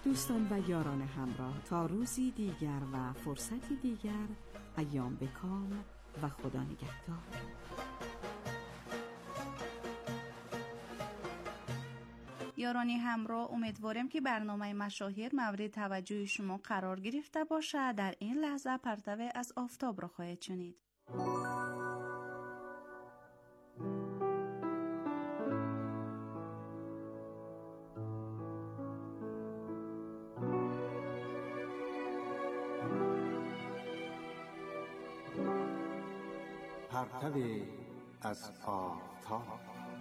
دوستان و یاران همراه، تا روزی دیگر و فرصتی دیگر، ایام بکام و خدا نگهدار. یارانی همراه، امیدوارم که برنامه مشاهیر مورد توجه شما قرار گرفته باشد. در این لحظه پرتو از آفتاب را خواهید شنید. پرتو از آفتاب.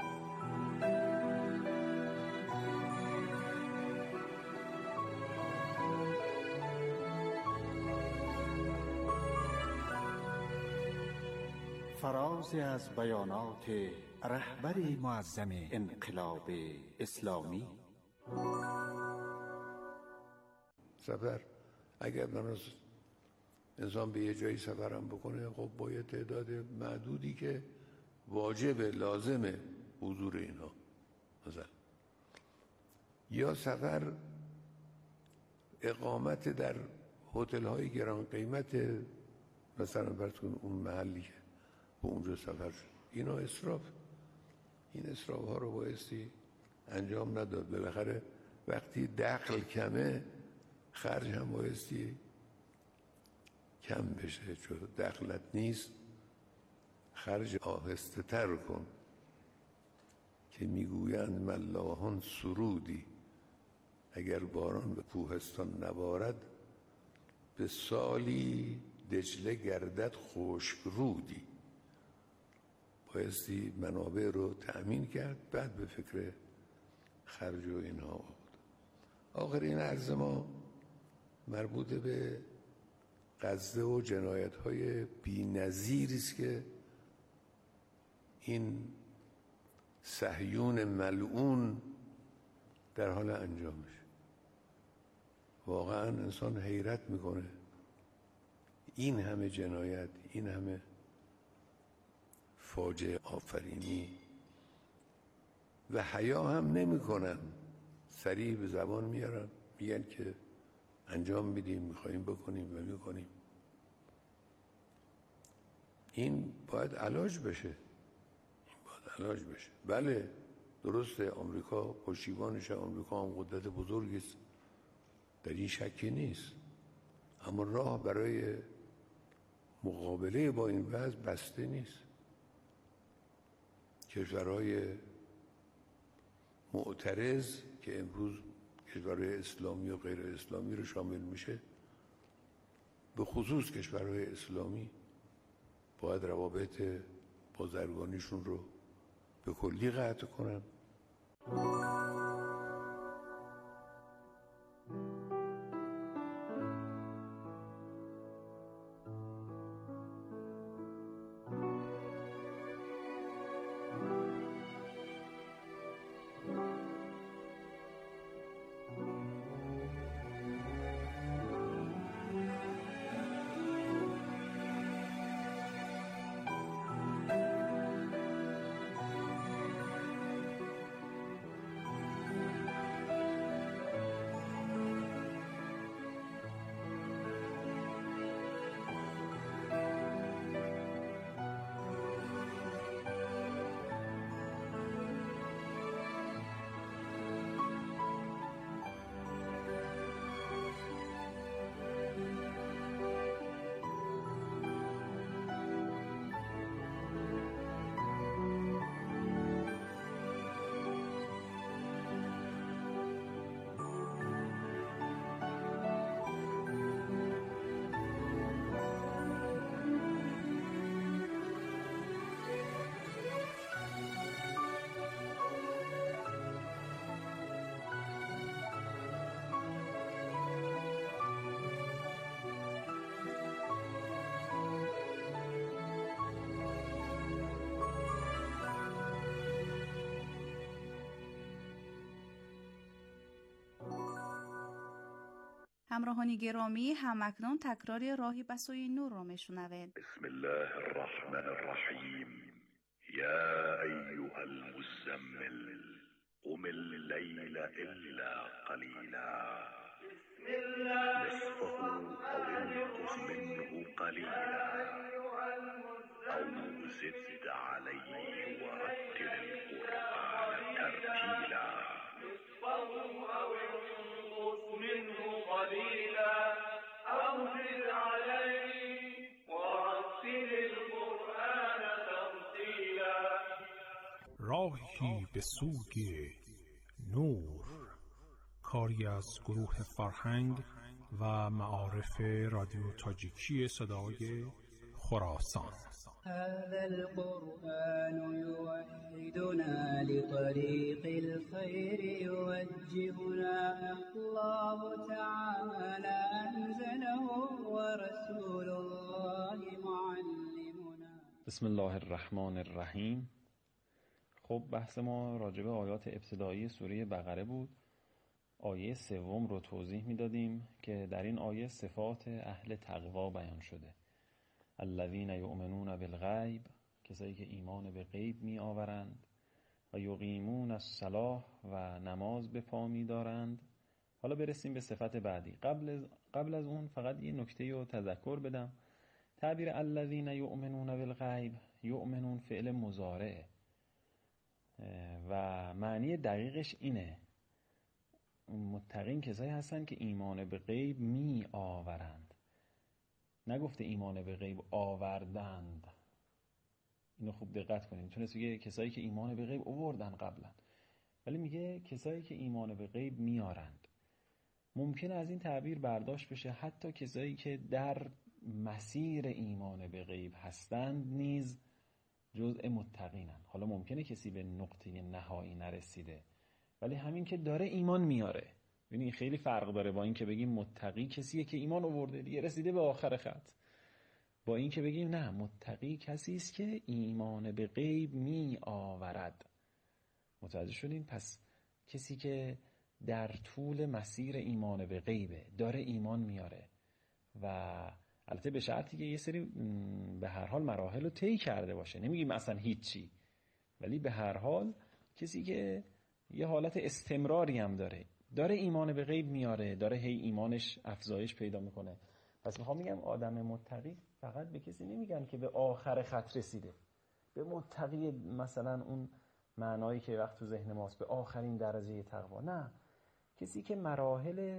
فراز از بیانات رهبر معظم انقلاب اسلامی. سفر اگر انسان به یه جایی سفرم بکنه، خب با یه تعداد معدودی که واجب لازمه حضور اینها، مثلا یا سفر اقامت در هتل های گران قیمت، مثلا فرض کن اون محلی که به اونجا سفر شد، اینا اسراف. این اسراف ها رو بایستی انجام نداد. بالاخره وقتی دخل کمه، خرج هم بایستی کم بشه. چون دخلت نیست، خرج آهسته تر کن، که میگویند ملاحان سرودی اگر باران به کوهستان نبارد، به سالی دجله گردد خشک رودی. بایستی منابع رو تأمین کرد، بعد به فکر خرج و اینها بود. آخرین عرض ما مربوط به غزه و جنایت‌های بی‌نظیری است که این صهیون ملعون در حال انجامش. واقعا انسان حیرت میکنه، این همه جنایت، این همه فاجعه آفرینی، و حیا هم نمیکنن، صریح به زبان میارن، میگن که انجام میدیم، میخواییم بکنیم و میکنیم. این باید علاج بشه، بله درسته، آمریکا پشتیبانشه، آمریکا هم قدرت بزرگی است، در این شکی نیست، اما راه برای مقابله با این وضع بسته نیست. کشورهای معترض که امروز کشورهای اسلامی و غیر اسلامی رو شامل میشه، به خصوص کشورهای اسلامی، باید روابط بازرگانیشون رو به کلی قطع کنن. همراهان گرامی، همکنون تکرار راهی به سوی نور را میشنوید. بسم الله الرحمن الرحیم. یا ایها المزمل قم الليل الا قلیلا نصفه أو انقص منه قليلا أو زد عليه ورتل القرآن ترتيلا. أو انقص منه قليلا أو زد عليه ورتل القرآن ترتیلا. راهی به سوی نور، کاری از گروه فرهنگ و معارف رادیو تاجیکی صدای خراسان. هذا القرآن يوحدنا لطريق الخير يوجهنا، الله تعالى أنزله ورسول الله معلمنا. بسم الله الرحمن الرحیم. خب بحث ما راجع به آیات ابتدایی سوره بقره بود. آیه سوم رو توضیح میدادیم که در این آیه صفات اهل تقوا بیان شده. الذین یؤمنون بالغیب، کسایی که ایمان به غیب می آورند، و یقیمون الصلاة، و نماز به پا می دارند. حالا برسیم به صفت بعدی. قبل از اون فقط یه نکته رو تذکر بدم. تعبیر الذین یؤمنون بالغیب، یؤمنون فعل مضارعه و معنی دقیقش اینه: متقین کسایی هستن که ایمان به غیب می آورند. نگفته ایمان به غیب آوردند. اینو خوب دقت کنید. میتونست بگه کسایی که ایمان به غیب آوردن قبلا، ولی میگه کسایی که ایمان به غیب میارند. ممکنه از این تعبیر برداشت بشه حتی کسایی که در مسیر ایمان به غیب هستند نیز جزء متقینن. حالا ممکنه کسی به نقطه نهایی نرسیده، ولی همین که داره ایمان میاره. ببینید خیلی فرق داره با این که بگیم متقی کسیه که ایمان آورده دیگه رسیده به آخر خط، با این که بگیم نه، متقی کسی است که ایمان به غیب می آورد. متوجه شدین؟ پس کسی که در طول مسیر ایمان به غیبه، داره ایمان میاره، و البته به شرطی که یه سری به هر حال مراحل رو طی کرده باشه. نمیگیم اصلا هیچی، ولی به هر حال کسی که یه حالت استمراری هم داره ایمان به غیب میاره، داره هی ایمانش افزایش پیدا میکنه. پس میخوام میگم آدم متقی فقط به کسی نمیگن که به آخر خط رسیده. به متقی مثلا اون معنایی که وقت تو ذهن ماست، به آخرین درجه تقوا، نه، کسی که مراحل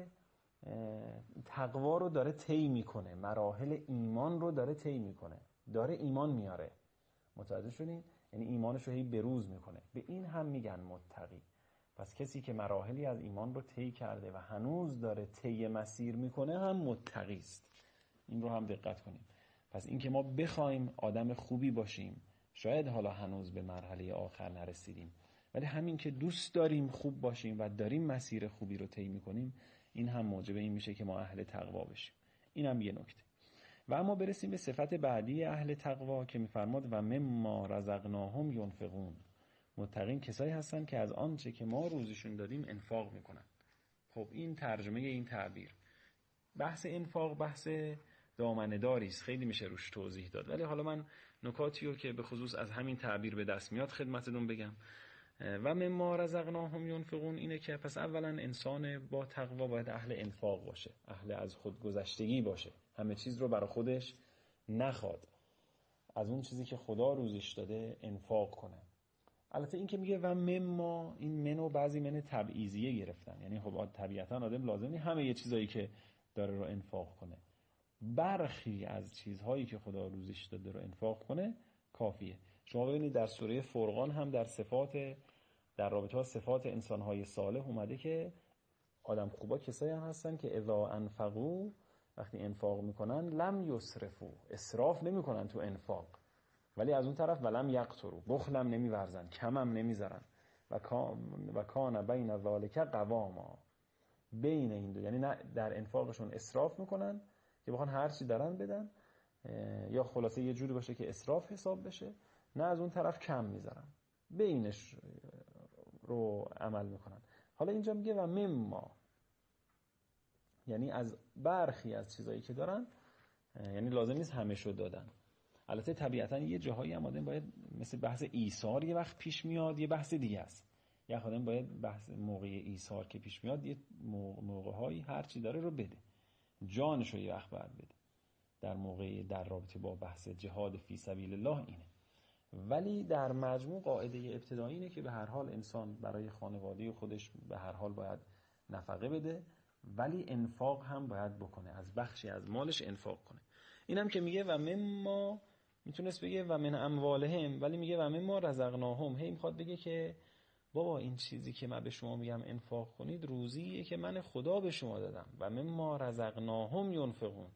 تقوا رو داره طی میکنه، مراحل ایمان رو داره طی میکنه، داره ایمان میاره. متوجه شدین؟ یعنی ایمانش رو هی بروز میکنه. به این هم میگن متقی. پس کسی که مراحلی از ایمان رو طی کرده و هنوز داره طی مسیر میکنه هم متقی است. این رو هم دقت کنیم. پس این که ما بخوایم آدم خوبی باشیم، شاید حالا هنوز به مرحله آخر نرسیدیم، ولی همین که دوست داریم خوب باشیم و داریم مسیر خوبی رو طی میکنیم، این هم موجب این میشه که ما اهل تقوا بشیم. این هم یه نکته. و اما برسیم به صفت بعدی اهل تقوا که میفرماد و مما رزقناهم ینفقون. متقین کسایی هستن که از آنچه که ما روزشون دادیم انفاق میکنن. خب این ترجمه این تعبیر. بحث انفاق بحث دامنه‌داری است، خیلی میشه روش توضیح داد، ولی حالا من نکاتی رو که به خصوص از همین تعبیر به دست میاد خدمتتون بگم. و مما رزقناهم ینفقون اینه که پس اولا انسان با تقوا باید اهل انفاق باشه، اهل از خودگذشتگی باشه، همه چیز رو برای خودش نخواد، از اون چیزی که خدا روزش داده انفاق کنه. البته این که میگه و مما، این منو بعضی من تبعیضیه گرفتن، یعنی خب طبیعتا آدم لازم نیست همه یه چیزایی که داره رو انفاق کنه. برخی از چیزهایی که خدا روزش داده رو انفاق کنه کافیه. شما ببینید در سوره فرقان هم در رابطه با صفات انسانهای صالح اومده که آدم خوبا کسایی هم هستن که اذا انفقوا، وقتی انفاق میکنن، لم یسرفوا، اسراف نمیکنن تو انفاق، ولی از اون طرف ولم یقتروا، بخلم نمیورزن، کمم نمیذارن، و کان بین ذالک قواما، بین این دو، یعنی نه در انفاقشون اسراف میکنن که بخوان هر چی دارن بدن، یا خلاصه یه جوری باشه که اسراف حساب بشه، نه از اون طرف کم میذارن، بینش رو عمل میکنن. حالا اینجا میگه و مما، یعنی از برخی از چیزایی که دارن، یعنی لازم نیست همه شو دادن. البته طبیعتا یه جاهایی هم آدم باید، مثل بحث ایثار یه وقت پیش میاد، یه بحث دیگه است. یه خودم باید بحث موقع ایثار که پیش میاد یه موقع‌هایی هر چی داره رو بده، جانش رو یه وقت باید بده. در موقع در رابطه با بحث جهاد فی سبیل الله اینه. ولی در مجموع قاعده ابتدایی اینه که به هر حال انسان برای خانواده خودش به هر حال باید نفقه بده، ولی انفاق هم باید بکنه، از بخشی از مالش انفاق کنه. اینم که میگه و مما، میتونست بگه و من اموالهم، ولی میگه و مما رزقناهم. هی میخواد بگه که بابا این چیزی که من به شما میگم انفاق کنید روزیه که من خدا به شما دادم. و مما رزقناهم ینفقون.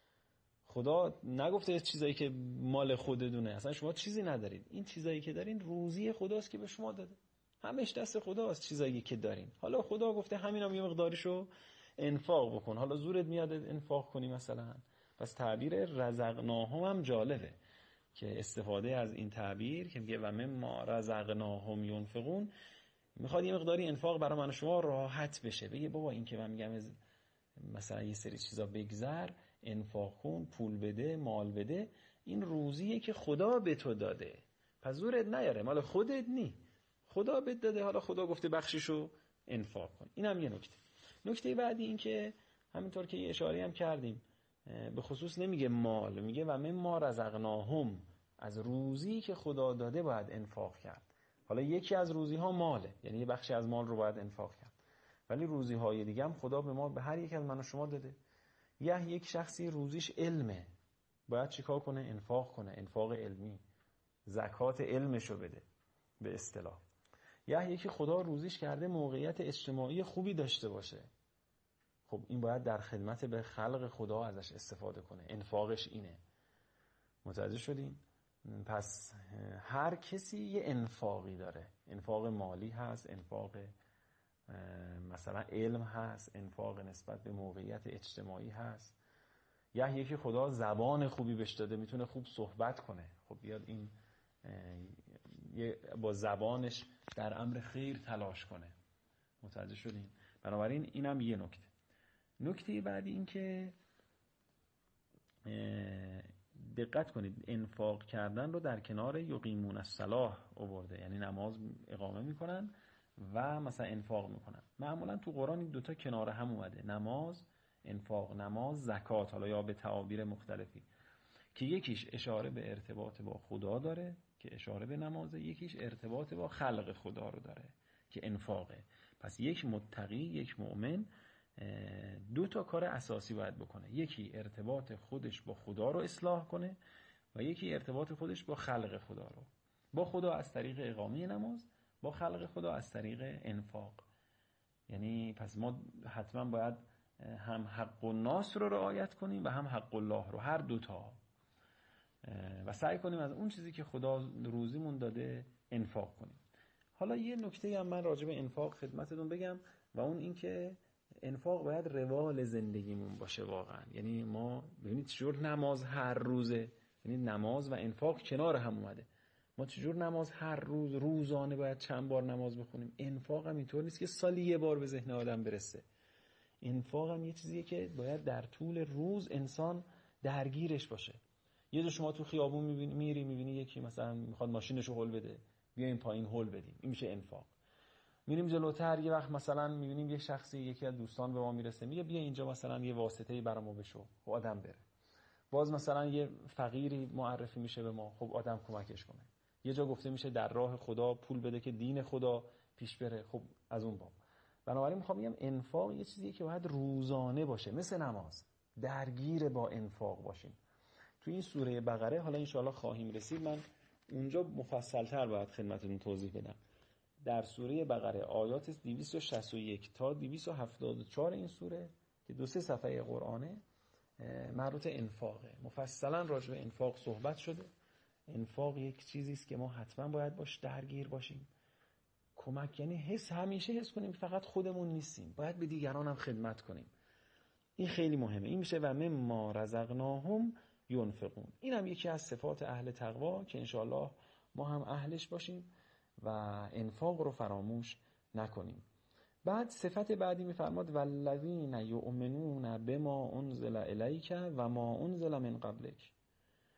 خدا نگفته چیزایی که مال خودتونه، اصلا شما چیزی ندارید، این چیزایی که دارین روزی خداست که به شما داده، همش دست خداست چیزایی که دارین. حالا خدا گفته همینم یه مقدارشو انفاق بکن، حالا زورت میاد انفاق کنی مثلا. پس تعبیر رزقناهم هم جالبه که استفاده از این تعبیر که میگه و مما رزقناهم ینفقون، میخواد یه مقداری انفاق برای من و شما راحت بشه. بگه بابا این که من میگم مثلا یه سری چیزا بگذر، انفاق کن، پول بده، مال بده، این روزیه که خدا به تو داده، پس زورت نیاره، مال خودت نی، خدا بهت داده، حالا خدا گفته بخشیشو انفاق کن. اینم یه نکته. نکته بعدی این که همینطور که یه اشاره هم کردیم، به خصوص نمیگه مال، میگه و مما رزقناهم، از روزی که خدا داده باید انفاق کرد. حالا یکی از روزی ها ماله، یعنی یه بخشی از مال رو باید انفاق کرد، ولی روزی های دیگه هم خدا به ما، به هر یک از من و شما داده. یک شخصی روزیش علمه، باید چیکار کنه؟ انفاق کنه، انفاق علمی، زکات علمشو بده به اصطلاح. یکی خدا روزیش کرده موقعیت اجتماعی خوبی داشته باشه، خب این باید در خدمت به خلق خدا ازش استفاده کنه، انفاقش اینه. متوجه شدین؟ پس هر کسی یه انفاقی داره، انفاق مالی هست، انفاق مثلا علم هست، انفاق نسبت به موقعیت اجتماعی هست. یکی خدا زبان خوبی بهش داده، میتونه خوب صحبت کنه، خب بیاد این با زبانش در امر خیر تلاش کنه. متوجه شدین؟ بنابراین اینم یه نکته. نکته بعدی این که دقت کنید، انفاق کردن رو در کنار یقیمون الصلاة آورده، یعنی نماز اقامه میکنن و مثلا انفاق میکنن. معمولا تو قرآن این دوتا کنار هم اومده، نماز، انفاق، نماز، زکات، حالا یا به تعابیر مختلفی، که یکیش اشاره به ارتباط با خدا داره که اشاره به نمازه، یکیش ارتباط با خلق خدا رو داره که انفاقه. پس یک متقی، یک مؤمن دو تا کار اساسی باید بکنه، یکی ارتباط خودش با خدا رو اصلاح کنه و یکی ارتباط خودش با خلق خدا رو، با خدا از طریق اقامه نماز، با خلق خدا از طریق انفاق. یعنی پس ما حتما باید هم حق الناس رو رعایت کنیم و هم حق الله رو، هر دوتا، و سعی کنیم از اون چیزی که خدا روزیمون داده انفاق کنیم. حالا یه نکته هم من راجع به انفاق خدمتتون بگم و اون این که انفاق باید روال زندگیمون باشه واقعا. یعنی ما ببینید چجور نماز هر روزه، یعنی نماز و انفاق کنار هم اومده. ما چجور نماز هر روز، روزانه باید چند بار نماز بخونیم. انفاق هم اینطور نیست که سالی یه بار به ذهن آدم برسه. انفاق هم یه چیزیه که باید در طول روز انسان درگیرش باشه. یه جا شما تو خیابون میبینی یکی مثلا میخواد ماشینشو هول بده، بیایم پایین هول بدیم، این میشه انفاق. میریم جلوتر، یه وقت مثلا میبینیم یه شخصی، یکی از دوستان به ما میرسه، میگه بیا اینجا مثلا یه واسطه‌ای برامو بشو، خب آدم بره. باز مثلا یه فقیری معرفی میشه به ما، خب آدم کمکش کنه. یه جا گفته میشه در راه خدا پول بده که دین خدا پیش بره، خب از اون باب. بنابراین میخوام بگم انفاق یه چیزیه که باید روزانه باشه، مثل نماز درگیر با انفاق باشیم. تو این سوره بقره حالا انشاءالله خواهیم رسید، من اونجا مفصل‌تر باید خدمتتون توضیح بدم. در سوره بقره آیات 261 تا 274 این سوره که 2-3 صفحه قرآنه مربوط انفاقه. مفصلا راجع به انفاق صحبت شده. انفاق یک چیزی است که ما حتما باید باش درگیر باشیم. کمک یعنی همیشه حس کنیم فقط خودمون نیستیم، باید به دیگران هم خدمت کنیم. این خیلی مهمه. این میشه و مما رزقناهم ینفقون. این هم یکی از صفات اهل تقوا که انشاءالله ما هم اهلش باشیم و انفاق رو فراموش نکنیم. بعد صفت بعدی میفرماد والذین یؤمنون بما انزل الیک و ما انزل من قبلک.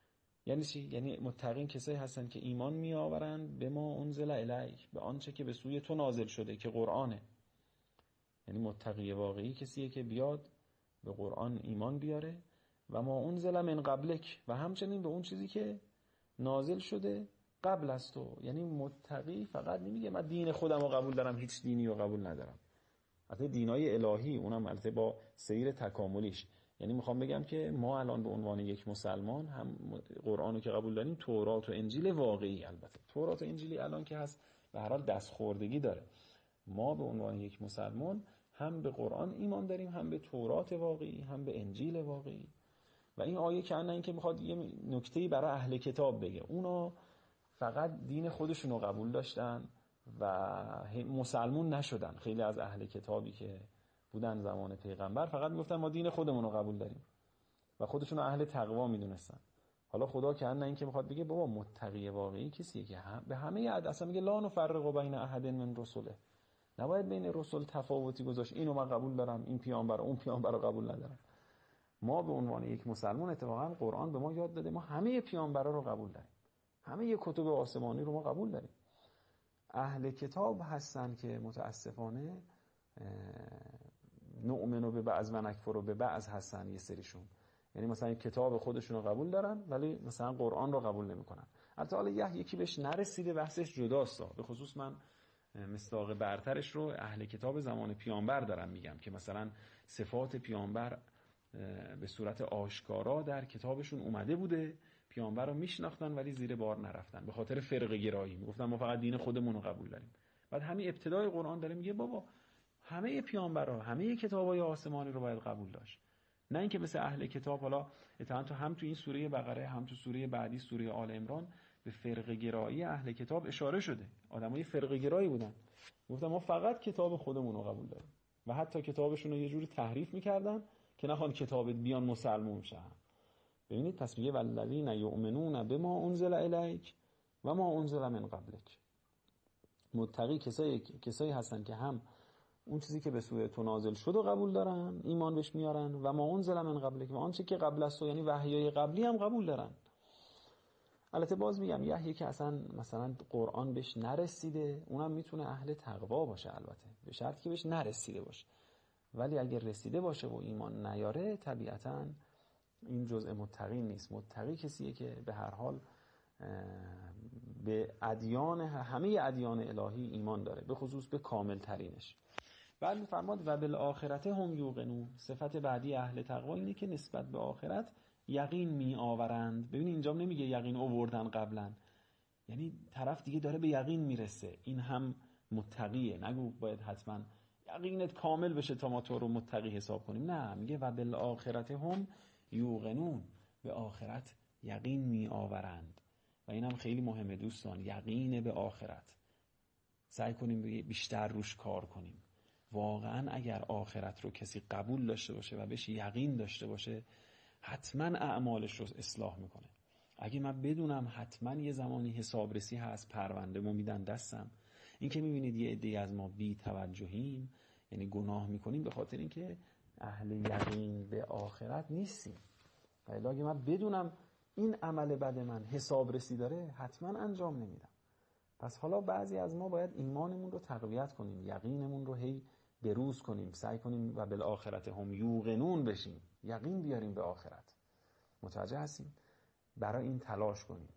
یعنی چی؟ یعنی متقین کسایی هستن که ایمان می آورند به ما انزل الیک، به آنچه که به سوی تو نازل شده که قرآنه. یعنی متقی واقعی کسیه که بیاد به قرآن ایمان بیاره و ما انزل من قبلک، و همچنین به اون چیزی که نازل شده قبل از تو. یعنی متقی فقط نمیگه من دین خودم رو قبول دارم، هیچ دینی رو قبول ندارم. البته دینای الهی اونم البته با سیر تکاملیش. یعنی میخوام بگم که ما الان به عنوان یک مسلمان هم قرآن رو که قبول داریم، تورات و انجیل واقعی، البته تورات و انجیلی الان که هست به هر حال دستخوردگی داره. ما به عنوان یک مسلمان هم به قرآن ایمان داریم، هم به تورات واقعی، هم به انجیل واقعی. و این آیه که نه اینکه میخواد یه نکته‌ای برای اهل کتاب بگه، اونا فقط دین خودشون رو قبول داشتن و مسلمون نشدن. خیلی از اهل کتابی که بودن زمان پیغمبر فقط میگفتن ما دین خودمون رو قبول داریم و خودشون رو اهل تقوا میدونستن. حالا خدا که نه اینکه میخواد بگه بابا متقی واقعی کسیه که به همه اصلا میگه لا نفرق بین احد من رسله، نباید بین رسول تفاوتی گذاشت، اینو من قبول دارم، این پیامبر اون پیامبر رو قبول ندارم. ما به عنوان یک مسلمان اتفاقا قرآن به ما یاد داده ما همه پیامبرا رو قبول داریم، همه کتب آسمانی رو ما قبول داریم. اهل کتاب هستن که متاسفانه نؤمن به بعض و نکفر به بعض هستن. یه سریشون یعنی مثلا کتاب خودشون رو قبول دارن ولی مثلا قرآن رو قبول نمیکنن. البته حالا یکی بهش نرسیده بحثش جداست. به خصوص من مصداق برترش رو اهل کتاب زمان پیامبر دارم میگم که مثلا صفات پیامبر به صورت آشکارا در کتابشون اومده بوده، پیامبر رو میشناختن ولی زیر بار نرفتن به خاطر فرقه گرایی، میگفتن ما فقط دین خودمون رو قبول داریم. بعد همین ابتدای قرآن داره میگه بابا همه پیامبرها همه کتابای آسمانی رو باید قبول داشت، نه اینکه مثل اهل کتاب. حالا اتفاقا هم تو این سوره بقره هم تو سوره بعدی سوره آل عمران به فرقه گرایی اهل کتاب اشاره شده. آدمای فرقه گرایی بودن، گفتن ما فقط کتاب خودمون رو قبول داریم و حتی کتابشون رو یه جوری تحریف میکردن که نخوان کتاب بیان مسلمون شن. ببینید پس میگه والذین یؤمنون بما انزل الیک و ما انزل من قبلک. متقی کسایی هستن که هم اون چیزی که به سوی تو نازل شد و قبول دارن، ایمان بهش میارن، و ما انزل من قبلک و آنچه که قبل از تو یعنی وحیای قبلی هم قبول دارن. البته باز میگم یحیی که اصلا مثلا قرآن بهش نرسیده اونم میتونه اهل تقوا باشه، البته به شرطی که بهش نرسیده باشه. ولی اگر رسیده باشه و ایمان نیاره طبیعتاً این جزء متقی نیست. متقی کسیه که به هر حال به ادیان همه ادیان الهی ایمان داره، به خصوص به کامل ترینش. بعد میفرماد و بالآخرته هم یوقنون. صفت بعدی اهل تقوا اینه که نسبت به آخرت یقین می آورند. ببین اینجا نمیگه یقین آوردن قبلا، یعنی طرف دیگه داره به یقین میرسه، این هم متقیه. نگو باید حتما یقینت کامل بشه تا ما تو رو متقی حساب کنیم، نه، میگه و بالآخرته هم یوقنون، به آخرت یقین می آورند. و اینم خیلی مهمه دوستان، یقین به آخرت. سعی کنیم بیشتر روش کار کنیم. واقعا اگر آخرت رو کسی قبول داشته باشه و بهش یقین داشته باشه حتما اعمالش رو اصلاح میکنه. اگه من بدونم حتما یه زمانی حسابرسی هست، پرونده ما میدن دستم، این که میبینید یه عده‌ای از ما بی توجهیم یعنی گناه میکنیم به خاطر اینکه اهل یقین به آخرت نیستیم. ولی اگه من بدونم این عمل بد من حسابرسی داره حتما انجام نمیدم. پس حالا بعضی از ما باید ایمانمون رو تقویت کنیم، یقینمون رو هی بروز کنیم، سعی کنیم و بالآخرت هم یوقنون بشیم، یقین بیاریم به آخرت. متوجه هستیم؟ برای این تلاش کنیم.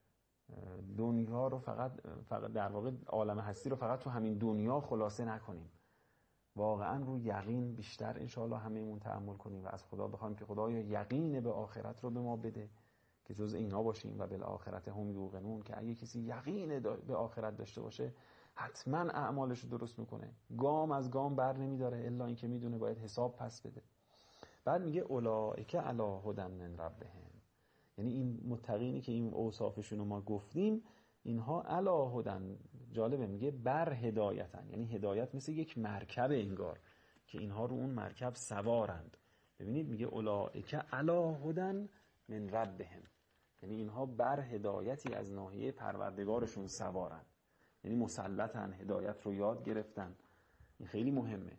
دنیا رو فقط در واقع عالم هستی رو فقط تو همین دنیا خلاصه نکنیم. واقعا رو یقین بیشتر انشاءالله همه‌مون تأمل کنیم و از خدا بخوایم که خدایا یقین به آخرت رو به ما بده که جز اینا باشیم. و بالآخرت هم یوقنون، که اگه کسی یقین به آخرت داشته باشه حتما اعمالش رو درست میکنه، گام از گام بر نمیداره الا اینکه میدونه باید حساب پس بده. بعد میگه اولئک علی هدی من ربهم، یعنی این متقینی که این اوصافشون رو ما گفتیم اینها علی هدی، جالبه میگه بر هدایتن، یعنی هدایت مثل یک مرکب انگار که اینها رو اون مرکب سوارند. ببینید میگه اولئک علی هدی من ربهم، یعنی اینها بر هدایتی از ناحیه پروردگارشون سوارند، یعنی مسلطن، هدایت رو یاد گرفتن. این خیلی مهمه.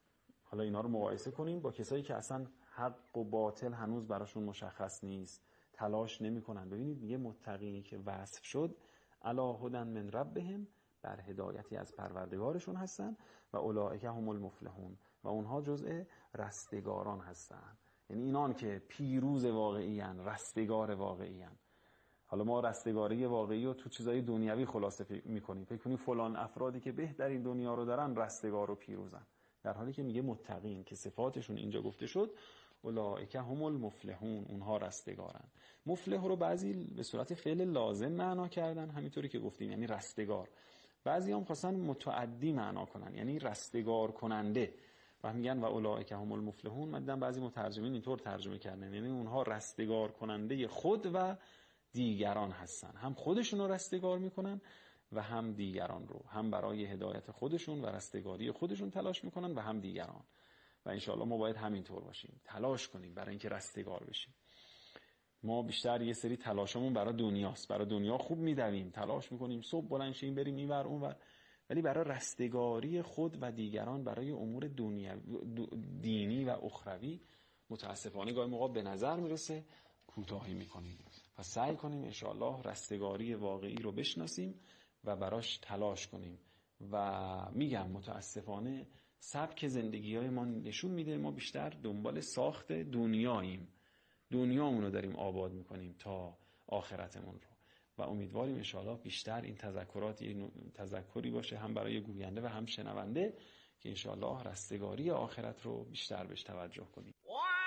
حالا اینا رو مقایسه کنیم با کسایی که اصلا حق و باطل هنوز براشون مشخص نیست، تلاش نمی‌کنن. ببینید میگه متقینی که وصف شد علی هدی من ربهم، بر هدایتی از پروردگارشون هستن، و اولئک هم المفلحون، و اونها جزء رستگاران هستن. یعنی اینان که پیروز واقعی ان، رستگار واقعی ان. حالا ما رستگاری واقعی رو تو چیزای دنیوی خلاصه میکنیم، فکر کنیم فلان افرادی که بهترین دنیا رو دارن رستگار و پیروزن، در حالی که میگه متقین که صفاتشون اینجا گفته شد اولئک هم المفلحون، اونها رستگارن. مفلح رو بعضی به صورت فعل لازم معنا کردن، همینطوری که گفتیم یعنی رستگار. بعضی هم خواستن متعدی معنا کنن، یعنی رستگار کننده، و میگن و اولئک هم المفلحون. من دیدم بعضی مترجمین اینطور ترجمه کردن، یعنی اونها رستگار کننده خود و دیگران هستن، هم خودشون رو رستگار میکنن و هم دیگران رو، هم برای هدایت خودشون و رستگاری خودشون تلاش میکنن و هم دیگران. و انشاءالله ما باید همینطور باشیم، تلاش کنیم برای اینکه رستگار بشیم. ما بیشتر یه سری تلاشمون برای دنیاست، برای دنیا خوب میدویم، تلاش میکنیم صبح بلند شیم بریم اینور اونور، ولی برای رستگاری خود و دیگران، برای امور دینی و اخروی متاسفانه گاهی موقع به نظر میرسه کوتاهی میکنیم. پس سعی کنیم انشاءالله رستگاری واقعی رو بشناسیم و براش تلاش کنیم. و میگم متاسفانه سبک زندگی‌های ما نشون میده ما بیشتر دنبال ساخت دنیاییم، دنیامون رو داریم آباد میکنیم تا آخرتمون رو. و امیدواریم انشاءالله بیشتر این تذکرات یه تذکری باشه هم برای گوینده و هم شنونده، که انشاءالله رستگاری آخرت رو بیشتر بهش توجه کنیم.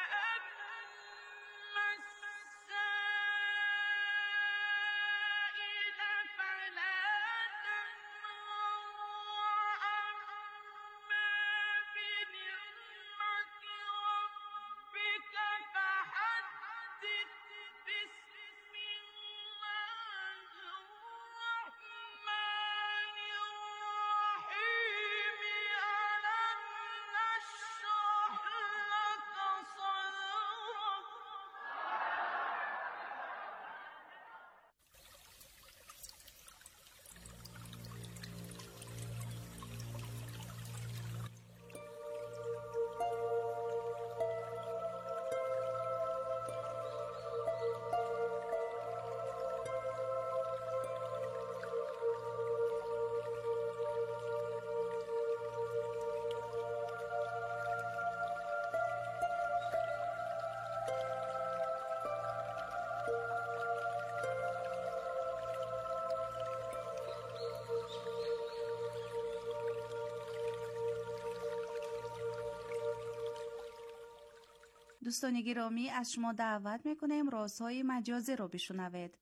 دوستان گرامی، از شما دعوت میکنیم رازهای مجازی رو بشنوید.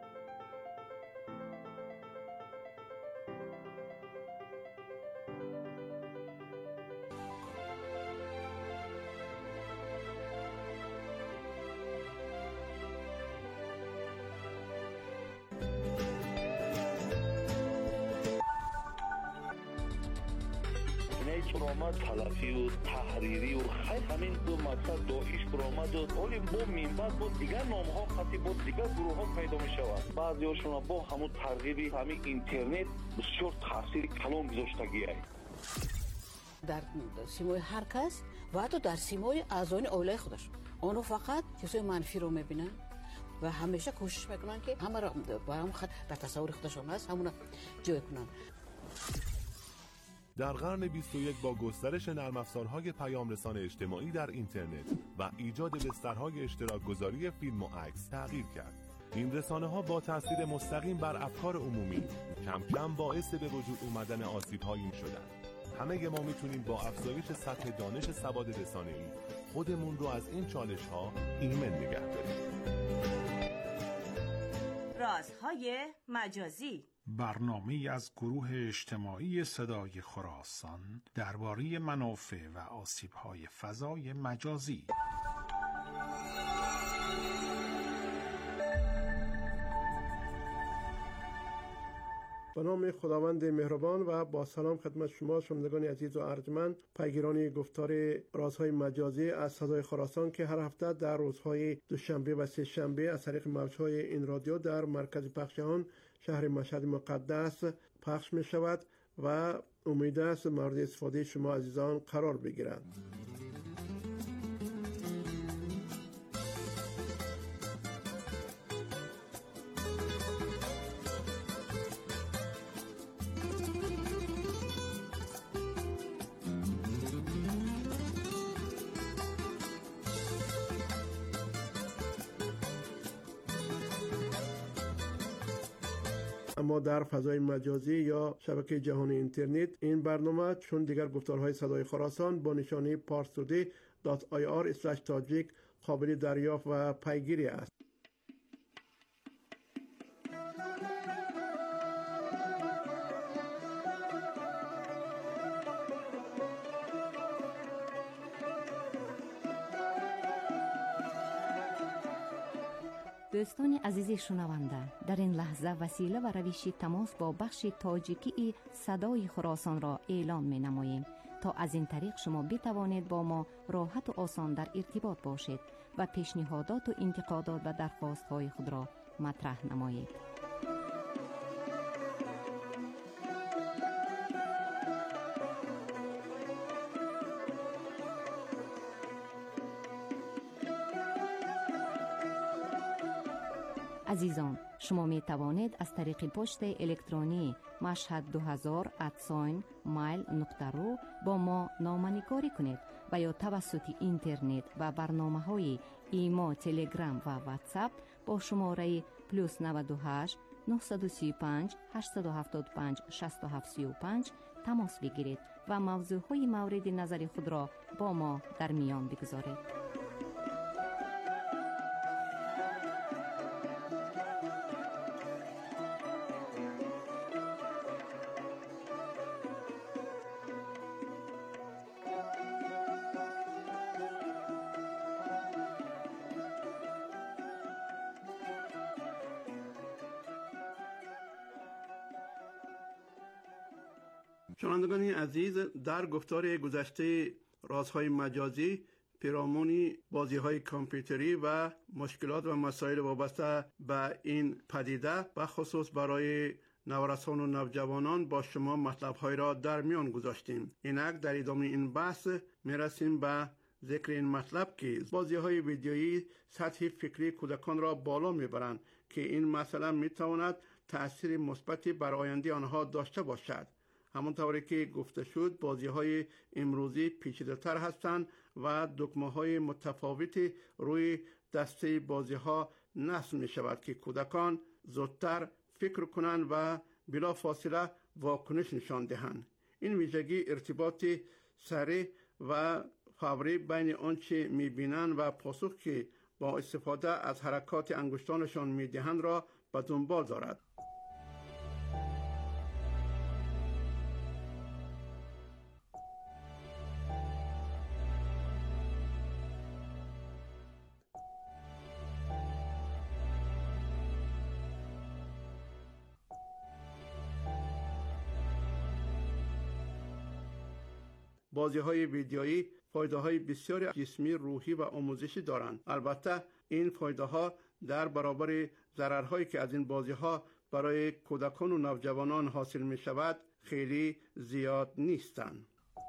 برآمد تلافی و تحریری و خیلی همین دو مقصد داعش برآمد و ولی با منبع با دیگر نام‌ها خاطی با دیگر گروه‌ها پیدا می‌شود. بعضی‌هاشون با همون ترغیبی همین اینترنت بسیار تاثیر کلان گذاشتگی است. در سیمای هر کس و حتی در سیمای اعضای اولای خودش اونو فقط چیزای منفی رو می‌بینن و همیشه کوشش میکنن که همه را با هم خط در تصور خودشون هست همون جای کنن. در قرن 21 با گسترش نرم افزارهای پیام رسان اجتماعی در اینترنت و ایجاد بسترهای اشتراک گذاری فیلم و عکس تغییر کرد. این رسانه‌ها با تاثیر مستقیم بر افکار عمومی کم کم باعث به وجود اومدن آسیب‌هایی شدند. همه ما میتونیم با افزایش سطح دانش سواد رسانه‌ای خودمون رو از این چالش‌ها ایمن نگه داریم. رازهای مجازی، برنامه‌ای از گروه اجتماعی صدای خراسان درباره منافع و آسیب‌های فضای مجازی. به نام خداوند مهربان و با سلام خدمت شما شنوندگان عزیز و ارجمند، پیگیران گفتار رازهای مجازی از صدای خراسان که هر هفته در روزهای دوشنبه و سه شنبه از طریق موج‌های این رادیو در مرکز پخش آن شهر مشهد مقدس پخش می شود و امید است مورد استفاده شما عزیزان قرار بگیرد. اما در فضای مجازی یا شبکه جهانی اینترنت این برنامه چون دیگر گفتارهای صدای خراسان با نشانه parstoday.ir/tajik قابل دریافت و پیگیری است. دوستان عزیز شنونده، در این لحظه وسیله و روش تماس با بخش تاجیکی صدای خراسان را اعلام می نماییم تا از این طریق شما بتوانید با ما راحت و آسان در ارتباط باشید و پیشنهادات و انتقادات و درخواست های خود را مطرح نمایید. عزیزان، شما می توانید از طریق پست الکترونی mashhad2000@mail.ru با ما نامه‌نگاری کنید و یا توسط اینترنت و برنامه‌های ایما، تلگرام و واتساپ با شماره +98 935 875 6735 تماس بگیرید و موضوعهای مورد نظر خود را با ما در میان بگذارید. شنوندگان عزیز، در گفتار گذشته رازهای مجازی پیرامون بازی‌های کامپیوتری و مشکلات و مسائل وابسته به این پدیده و خصوص برای نورسان و نوجوانان با شما مطلب‌های را در میان گذاشتیم. اینک در ادامه این بحث میرسیم به ذکر این مطلب که بازی‌های ویدیویی سطح فکری کودکان را بالا میبرند که این مسئله میتواند تأثیر مثبتی بر آینده آنها داشته باشد. همونطوری که گفته شد، بازی‌های امروزی پیچیده‌تر هستند و دکمه‌های متفاوتی روی دسته بازی‌ها نصب می‌شود که کودکان زودتر فکر کنند و بلافاصله واکنش نشان دهند. این ویژگی ارتباط سریع و فوری بین آنچه می‌بینند و پاسخ که با استفاده از حرکات انگشتانشان می‌دهند را به دنبال دارد. بازی‌های ویدیویی فایده‌های بسیار جسمی، روحی و آموزشی دارند. البته این فایده‌ها در برابر ضررهایی که از این بازی‌ها برای کودکان و نوجوانان حاصل می‌شود خیلی زیاد نیستند.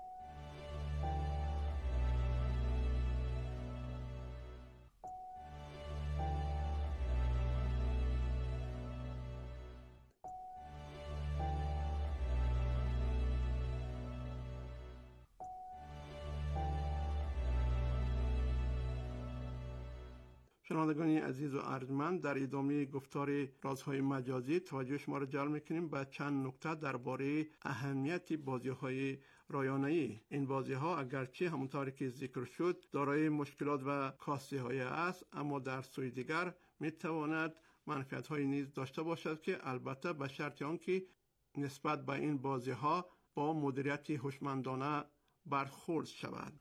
شنوندگان عزیز و ارجمند، در ادامه گفتار رازهای مجازی توجه شما را جلب می‌کنیم به چند نکته درباره اهمیت بازی‌های رایانه‌ای. این بازی‌ها اگرچه همونطوری که ذکر شد دارای مشکلات و کاستی‌های است، اما در سوی دیگر می‌تواند منفعت‌های نیز داشته باشد که البته به شرط آنکه نسبت به این بازی‌ها با مدیریت هوشمندانه برخورد شود.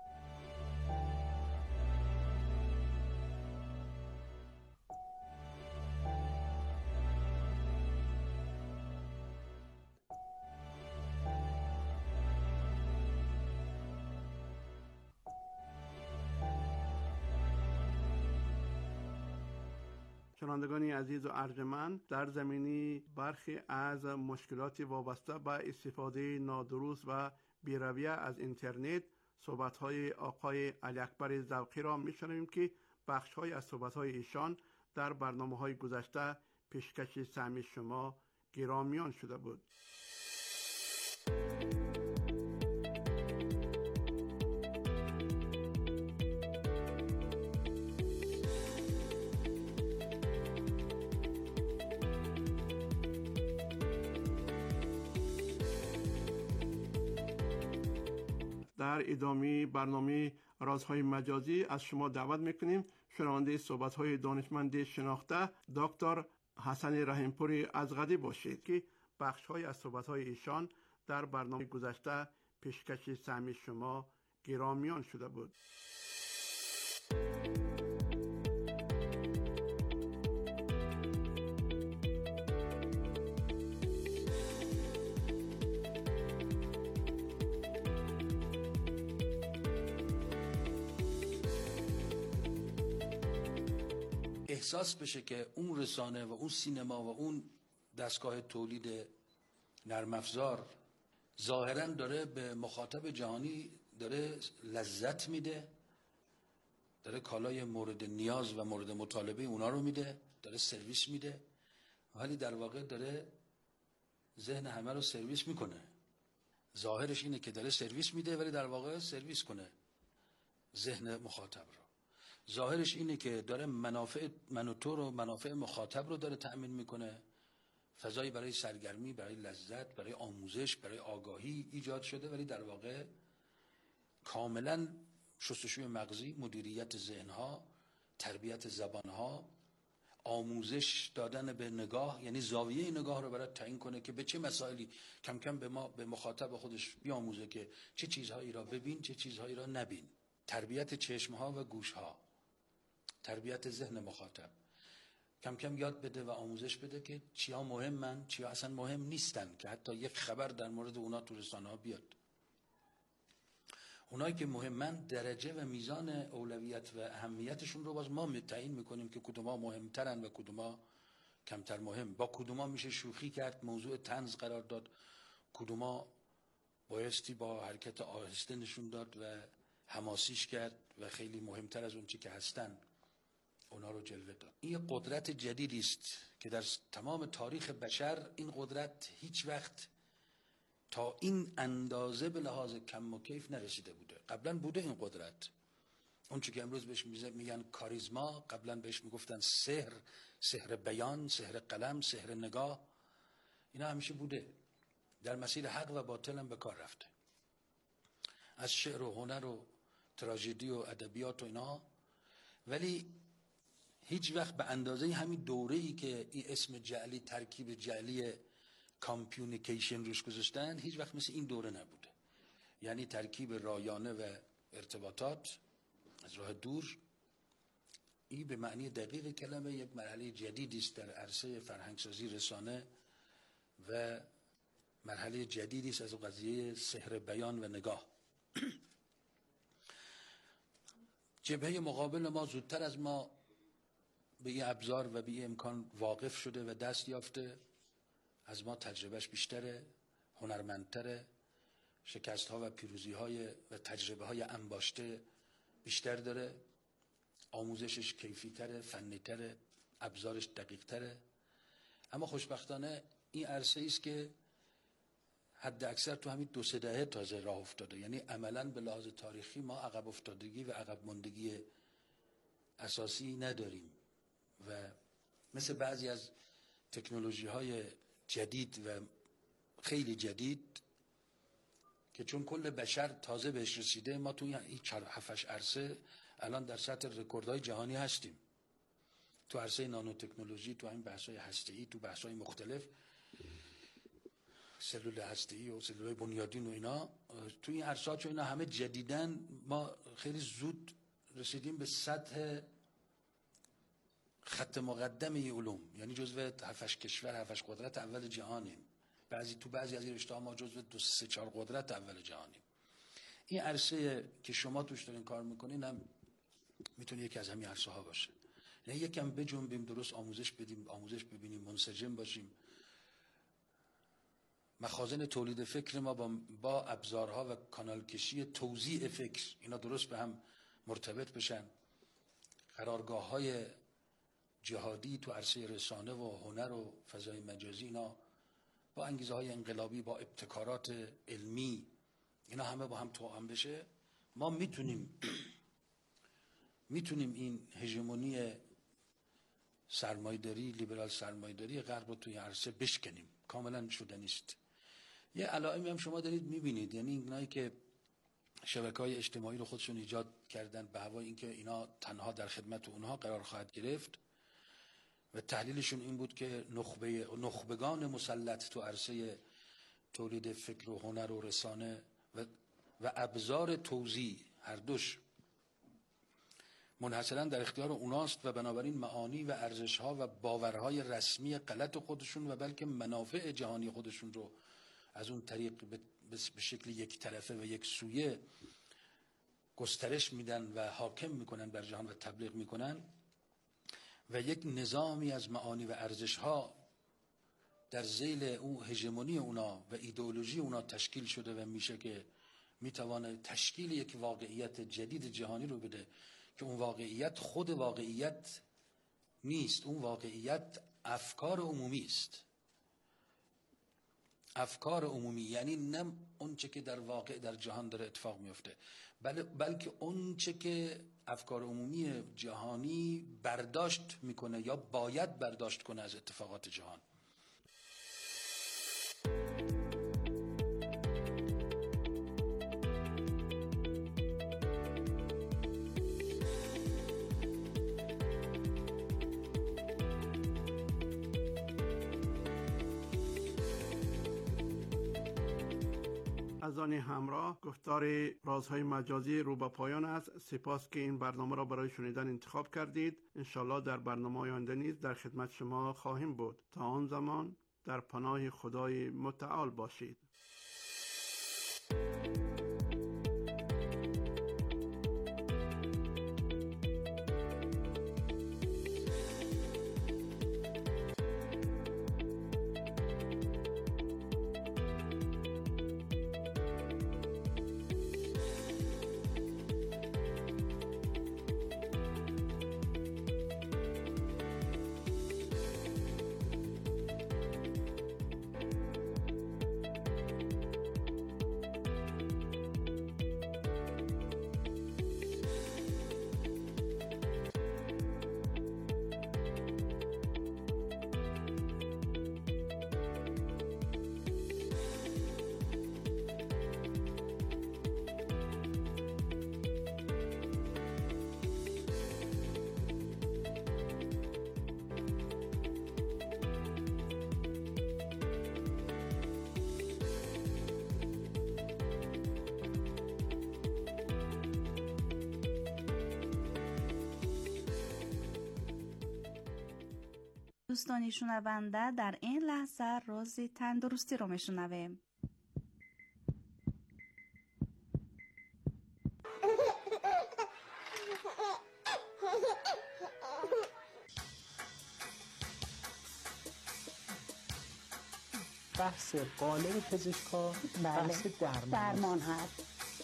شنوندگان عزیز و ارجمند، در زمینه برخی از مشکلات وابسته به استفاده نادرست و بی‌رویه از اینترنت صحبت‌های آقای علی اکبر ذوقی را می‌شنویم که بخش‌های از صحبت‌های ایشان در برنامه‌های گذشته پیشکش سهمی شما گرامیان شده بود. در ادامه برنامه رازهای مجازی از شما دعوت میکنیم شنونده صحبت‌های دانشمند شناخته دکتر حسن رحیمپوری ازغدی باشید که بخش‌های از صحبت‌های ایشان در برنامه گذشته پیشکش سهم شما گرامیان شده بود. احساس بشه که اون رسانه و اون سینما و اون دستگاه تولید نرم افزار ظاهراً داره به مخاطب جهانی داره لذت میده، داره کالای مورد نیاز و مورد مطالبه اونا رو میده، داره سرویس میده، ولی در واقع داره ذهن همه رو سرویس میکنه. ظاهرش اینه که داره سرویس میده ولی در واقع سرویس کنه ذهن مخاطب رو. ظاهرش اینه که داره منافع من و تو رو، منافع مخاطب رو داره تأمین میکنه. فضایی برای سرگرمی، برای لذت، برای آموزش، برای آگاهی ایجاد شده، ولی در واقع کاملا شستشوی مغزی، مدیریت ذهنها، تربیت زبانها، آموزش دادن به نگاه، یعنی زاویه نگاه رو برای تعیین کنه که به چه مسائلی کم کم به مخاطب خودش بیاموزه که چه چیزهایی را ببین، چه چیزهایی را نبین. تربیت چشمها و گوشها، تربیت ذهن مخاطب، کم کم یاد بده و آموزش بده که چیا مهمن، چیا اصلا مهم نیستن، که حتی یک خبر در مورد اونا تو رسانه‌ها بیاد. اونایی که مهمن درجه و میزان اولویت و اهمیتشون رو باز ما تعیین میکنیم که کدوما مهمترن و کدوما کمتر مهم. با کدوما میشه شوخی کرد، موضوع طنز قرار داد، کدوما بایستی با حرکت آهسته نشون داد و حماسیش کرد و خیلی مهمتر از اون چی که هستن اونا رو جلوه داد. این قدرت جدیدی است که در تمام تاریخ بشر این قدرت هیچ وقت تا این اندازه به لحاظ کم و کیف نرسیده بوده. قبلا بوده این قدرت، اون چی که امروز بهش میگن کاریزما، قبلا بهش میگفتن سحر، سحر بیان، سحر قلم، سحر نگاه، اینا همیشه بوده، در مسیر حق و باطل هم به کار رفته. از شعر و هنر و تراژدی و ادبیات و اینا، ولی هیچ وقت به اندازه همین دوره‌ای که این اسم جعلی، ترکیب جعلی کامپیونیکیشن روش گذاشتن، هیچ وقت مثل این دوره نبوده. یعنی ترکیب رایانه و ارتباطات از راه دور، این به معنی دقیق کلمه یک مرحله جدیدی است در عرصه فرهنگسازی رسانه و مرحله جدیدی است از قضیه سحر بیان و نگاه. جبهه مقابل ما زودتر از ما به این ابزار و به این امکان واقف شده و دست یافته، از ما تجربهش بیشتره، هنرمندتره، شکست‌ها و پیروزی‌های و تجربه‌های انباشته بیشتر داره، آموزشش کیفی‌تره، فنی‌تره، ابزارش دقیق‌تره. اما خوشبختانه این عرصه است که حد اکثر تو همین 2-3 دهه تازه راه افتاده. یعنی عملاً به لحاظ تاریخی ما عقب افتادگی و عقب ماندگی اساسی نداریم و مثل بعضی از تکنولوژی‌های جدید و خیلی جدید که چون کل بشر تازه بهش رسیده، ما تو این 4-7 عرصه الان در سطح رکوردهای جهانی هستیم. تو عرصه نانو تکنولوژی، تو این بحث‌های هسته‌ای، تو بحث‌های مختلف، سلول هسته‌ای و سلول‌های بنیادین و اینا، تو این عرصه‌ها چون اینا همه جدیدن، ما خیلی زود رسیدیم به سطح خط مقدمه علوم، یعنی جزو 7 کشور 7 قدرت اول جهانیم. بعضی از این رشته‌ها ما جزو 2-3-4 قدرت اول جهانیم. این عرصه که شما توش دارین کار میکنین هم میتونه یکی از همین عرصه ها باشه. یعنی یکم بجنبیم، درست آموزش بدیم، آموزش ببینیم، منسجم باشیم. مخازن تولید فکر ما با ابزارها و کانال کشی توزیع فکر، اینا درست به هم مرتبط بشن. قرارگاه‌های جهادی تو عرصه رسانه و هنر و فضای مجازی، اینا با انگیزه‌های انقلابی، با ابتکارات علمی، اینا همه با هم توأم بشه، ما میتونیم این هژمونی سرمایه‌داری، لیبرال سرمایه‌داری غرب رو توی عرصه بشکنیم. کاملا شده نیست. یه علائمی هم شما دارید میبینید، یعنی اینایی که شبکه‌های اجتماعی رو خودشون ایجاد کردن به هوای اینکه اینا تنها در خدمت اونها قرار خواهد گرفت و تحلیلشون این بود که نخبگان مسلط تو عرصه تولید فکر و هنر و رسانه و ابزار توزیع هر دوش منحصراً در اختیار اوناست و بنابراین معانی و ارزش‌ها و باورهای رسمی غلط خودشون و بلکه منافع جهانی خودشون رو از اون طریق به شکل یک طرفه و یک سویه گسترش میدن و حاکم میکنن بر جهان و تبلیغ میکنن و یک نظامی از معانی و ارزش‌ها در ذیل اون هژمونی اونا و ایدئولوژی اونا تشکیل شده و میشه که میتوانه تشکیل یک واقعیت جدید جهانی رو بده که اون واقعیت خود واقعیت نیست، اون واقعیت افکار عمومی است. افکار عمومی یعنی نه اون چه که در واقع در جهان داره اتفاق میفته، بلکه اون چه که افکار عمومی جهانی برداشت میکنه یا باید برداشت کنه از اتفاقات جهان. عزیزان همراه، گفتار رازهای مجازی رو به پایان است. سپاس که این برنامه را برای شنیدن انتخاب کردید. انشالله در برنامه آینده نیز در خدمت شما خواهیم بود. تا آن زمان در پناه خدای متعال باشید. دوستانی شنونده، در این لحظه راز تندرستی رو میشنویم. بحث قالب پزشکا، بحث درمان هست.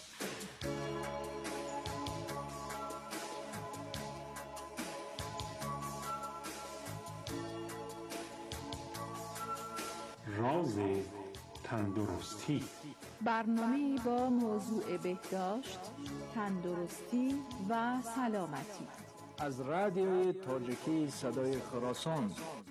راز تندرستی، برنامه با موضوع بهداشت، تندرستی و سلامتی از رادیوی تاجیکی صدای خراسان.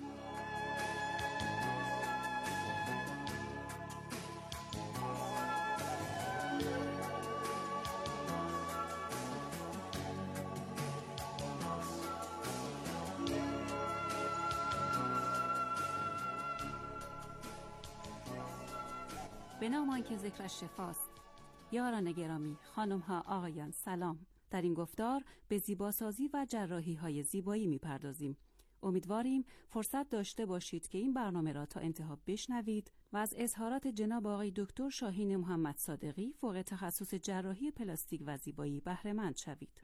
به نام آنکه ذکرش شفاست. یاران گرامی، خانم ها، آقایان، سلام. در این گفتار به زیباسازی و جراحی های زیبایی میپردازیم. امیدواریم فرصت داشته باشید که این برنامه را تا انتها بشنوید و از اظهارات جناب آقای دکتر شاهین محمد صادقی فوق تخصص جراحی پلاستیک و زیبایی بهره مند شوید.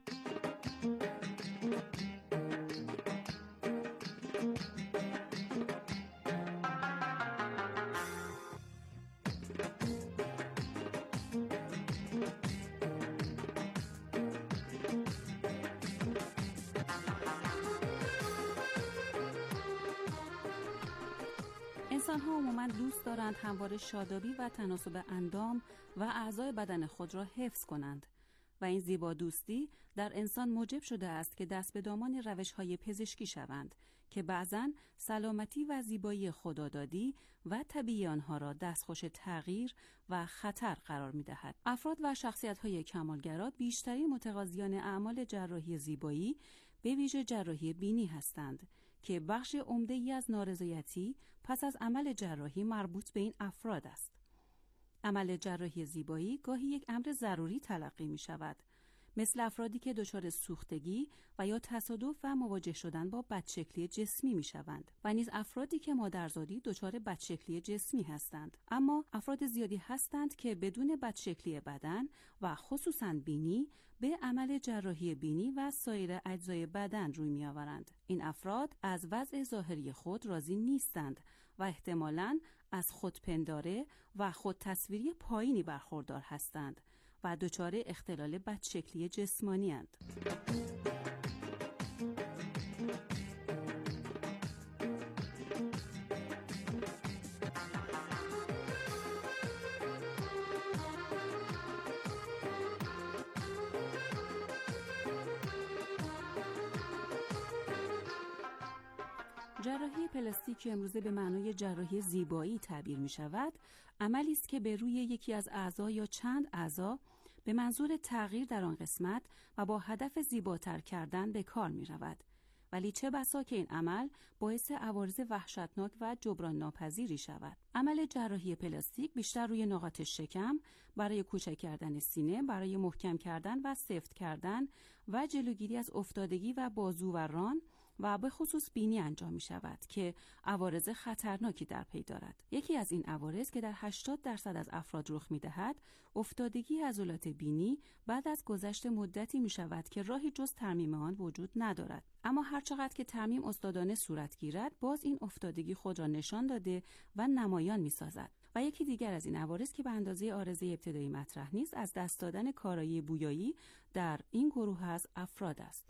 انسان‌ها عموماً دوست دارند همواره شادابی و تناسب اندام و اعضای بدن خود را حفظ کنند و این زیبا دوستی در انسان موجب شده است که دست به دامان روش‌های پزشکی شوند که بعضاً سلامتی و زیبایی خدادادی و طبیعی آنها را دستخوش تغییر و خطر قرار می‌دهد. افراد و شخصیت‌های کمالگرا بیشترین متقاضیان اعمال جراحی زیبایی به ویژه جراحی بینی هستند که بخش عمده‌ای از نارضایتی پس از عمل جراحی مربوط به این افراد است. عمل جراحی زیبایی گاهی یک امر ضروری تلقی می شود، مثل افرادی که دچار سوختگی و یا تصادف و مواجه شدن با بدشکلی جسمی می شوند و نیز افرادی که مادرزادی دچار بدشکلی جسمی هستند. اما افراد زیادی هستند که بدون بدشکلی بدن و خصوصاً بینی به عمل جراحی بینی و سایر اجزای بدن روی می آورند. این افراد از وضع ظاهری خود راضی نیستند و احتمالاً از خودپنداره و خودتصویری پایینی برخوردار هستند و دچار اختلال بدشکلی جسمانی اند. جراحی پلاستیک امروزه به معنای جراحی زیبایی تعبیر می شود، عملی است که به روی یکی از اعضا یا چند اعضا به منظور تغییر در آن قسمت و با هدف زیباتر کردن به کار می رود. ولی چه بسا که این عمل باعث عوارض وحشتناک و جبران ناپذیری شود. عمل جراحی پلاستیک بیشتر روی نقاط شکم، برای کوچک کردن سینه، برای محکم کردن و سفت کردن و جلوگیری از افتادگی و بازو و ران و به خصوص بینی انجام می شود که عوارض خطرناکی در پی دارد. یکی از این عوارض که در 80% از افراد رخ می دهد، افتادگی عضلات بینی بعد از گذشت مدتی می شود که راهی جز ترمیم آن وجود ندارد. اما هر چقدر که ترمیم استادانه صورت گیرد، باز این افتادگی خود را نشان داده و نمایان می سازد. و یکی دیگر از این عوارض که به اندازه عارضه ابتدایی مطرح نیست، از دست دادن کارایی بویایی در این گروه از افراد است.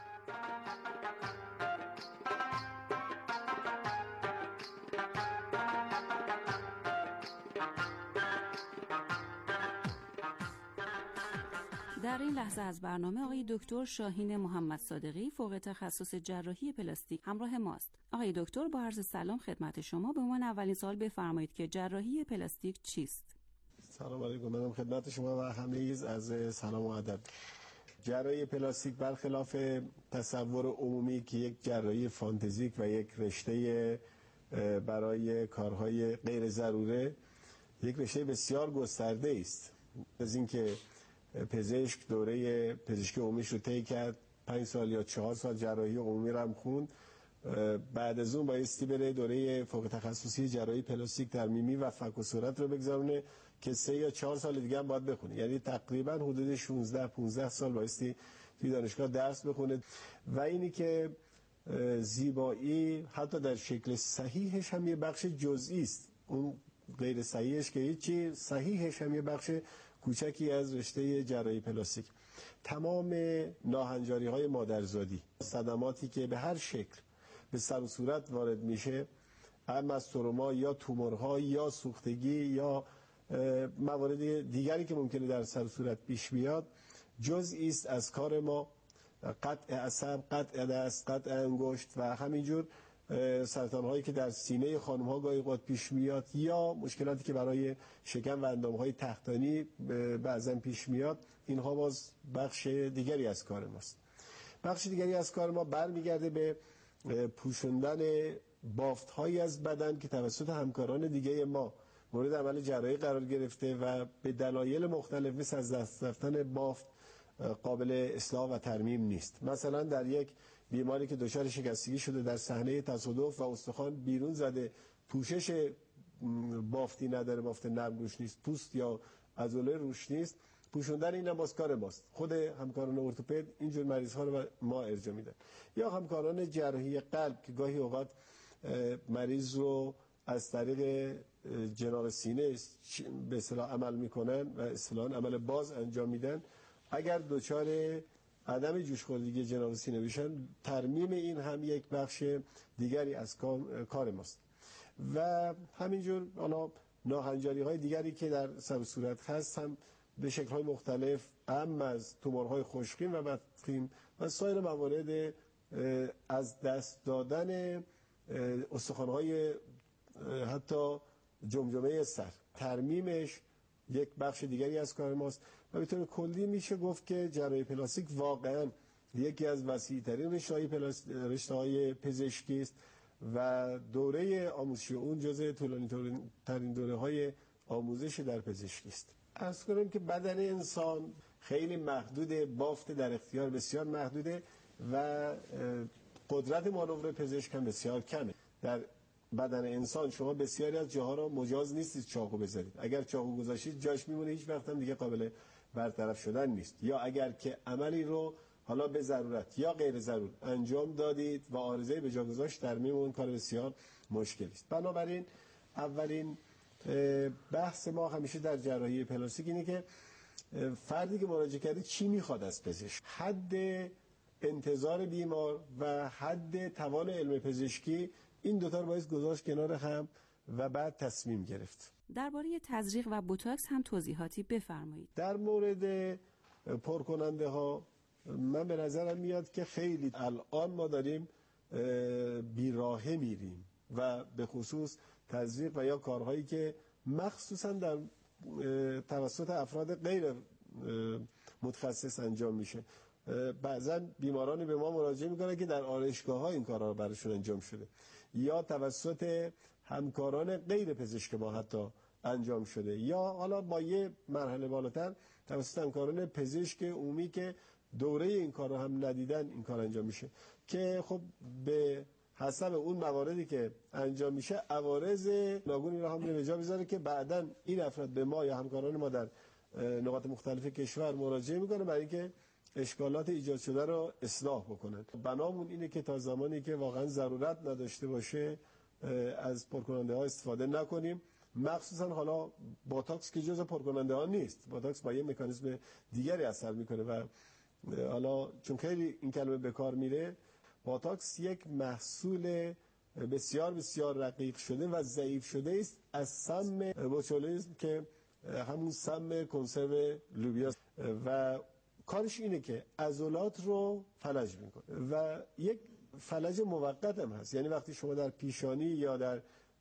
در این لحظه از برنامه آقای دکتر شاهین محمد صادقی فوق تخصص جراحی پلاستیک همراه ماست. آقای دکتر، با عرض سلام خدمت شما، به عنوان اولین سوال بفرمایید که جراحی پلاستیک چیست؟ سلام علیکم، منم خدمت شما و همه از سلام و ادب. جراحی پلاستیک برخلاف تصور عمومی که یک جراحی فانتزیک و یک رشته برای کارهای غیر ضروره، یک رشته بسیار گسترده است. از اینکه پزشک دوره پزشکی عمومیش رو طی کرد، 5 سال یا 4 سال جراحی عمومی رو هم خوند، بعد از اون بایستی بره دوره فوق تخصصی جراحی پلاستیک ترمیمی و فک و صورت رو بگذرونه که 3 یا 4 سال دیگه هم باید بخونه. یعنی تقریبا حدود 16-15 سال بایستی توی دانشگاه درس بخونه. و اینی که زیبایی حتی در شکل صحیحش هم یه بخش جزئی است، اون غیر صحیحش که هیچی، صحیحش هم یه بخش کوچکی از رشته جراحی پلاستیک. تمام ناهنجاری‌های مادرزادی، صدماتی که به هر شکل به سر و صورت وارد میشه، هم از تروما یا تومورها یا سوختگی یا موارد دیگری که ممکنه در سر و صورت پیش بیاد، جزئی است از کار ما. قطع عصب، قطع دست، قطع انگشت و همینجور سرطان‌هایی که در سینه خانم‌ها گاهی اوقات پیش میاد یا مشکلاتی که برای شکم و اندام‌های تحتانی بعضا پیش میاد، اینها باز بخش دیگری از کار ماست. بخش دیگری از کار ما برمیگرده به پوشوندن بافت‌هایی از بدن که توسط همکاران دیگه ما مورد عمل جراحی قرار گرفته و به دلایل مختلف مثل از دست رفتن بافت قابل اصلاح و ترمیم نیست. مثلا در یک بیماری که دچار شکستگی شده در صحنه تصادف و استخوان بیرون زده، پوشش بافتی نداره، بافت نرم روش نیست، پوست یا عضله روش نیست، پوشوندن این هم باز کار ماست. خود همکاران ارتوپد اینجور مریض ها رو ما ارجاع میدن. یا همکاران جراحی قلب که گاهی اوقات مریض رو از طریق جناب سینه به اصطلاح عمل میکنن و اصطلاحاً عمل باز انجام میدن، اگر دچار عدم جوش خوردگی جناب سینه بشن، ترمیم این هم یک بخش دیگری از کار ماست. و همینجور ناهنجاری های دیگری که در سر و صورت هست هم به شکل‌های مختلف، اهم از تومورهای خوشخیم و بدخیم و سایر موارد از دست دادن استخوان‌های حتی جمجمه سر، ترمیمش یک بخش دیگری از کار ماست و به طور کلی میشه گفت که جراحی پلاستیک واقعا یکی از وسیع‌ترین رشته‌های پزشکی است و دوره آموزشی اون جزء طولانی‌ترین دوره‌های آموزش در پزشکی است. عرض کنم که بدن انسان خیلی محدوده، بافت در اختیار بسیار محدوده و قدرت مانور پزشک هم بسیار کمه. در بدن انسان شما بسیاری از جاها را مجاز نیستید چاقو بزنید. اگر چاقو گذاشتید جاش میمونه، هیچ وقت هم دیگه قابل برطرف شدن نیست. یا اگر که عملی رو حالا به ضرورت یا غیر ضرور انجام دادید و عارضه‌ای به جا گذاشت، ترمیم اون کار بسیار مشکلی است. بنابراین اولین بحث ما همیشه در جراحی پلاستیک اینه که فردی که مراجعه کرده چی میخواد از پزشک، حد انتظار بیمار و حد توان علم پزشکی، این دوتا رو باید گذاشت کنار هم و بعد تصمیم گرفت. درباره تزریق و بوتاکس هم توضیحاتی بفرمایید. در مورد پرکننده ها من به نظرم میاد که خیلی الان ما داریم بیراهه میریم و به خصوص تزریق و یا کارهایی که مخصوصا در توسط افراد غیر متخصص انجام میشه. بعضا بیمارانی به ما مراجعه میکنن که در آرایشگاه‌ها این کارها براشون انجام شده یا توسط همکاران غیر پزشک ما حتی انجام شده یا حالا با یه مرحله بالاتر توسط همکاران پزشک عمومی که دوره این کارو هم ندیدن این کار انجام میشه که خب به حسب اون مواردی که انجام میشه عوارض ناگونی رو هم به جا میذاره که بعداً این افراد به ما یا همکاران ما در نقاط مختلف کشور مراجعه میکنه برای اینکه اشکالات ایجاد شده رو اصلاح بکنن. بنامون اینه که تا زمانی که واقعا ضرورت نداشته باشه از پرکننده ها استفاده نکنیم، مخصوصا حالا بوتاکس که جزء پرکننده ها نیست. بوتاکس با یه مکانیزم دیگری اثر میکنه و حالا چون خیلی این کلمه به کار میره، بوتاکس یک محصول بسیار بسیار رقیق شده و ضعیف شده است از سم بوتولیزم که همون سم کنسرو لوبیا و کارش اینه که عضلات رو فلج میکنه و یک فلج موقت هم هست. یعنی وقتی شما در پیشانی یا در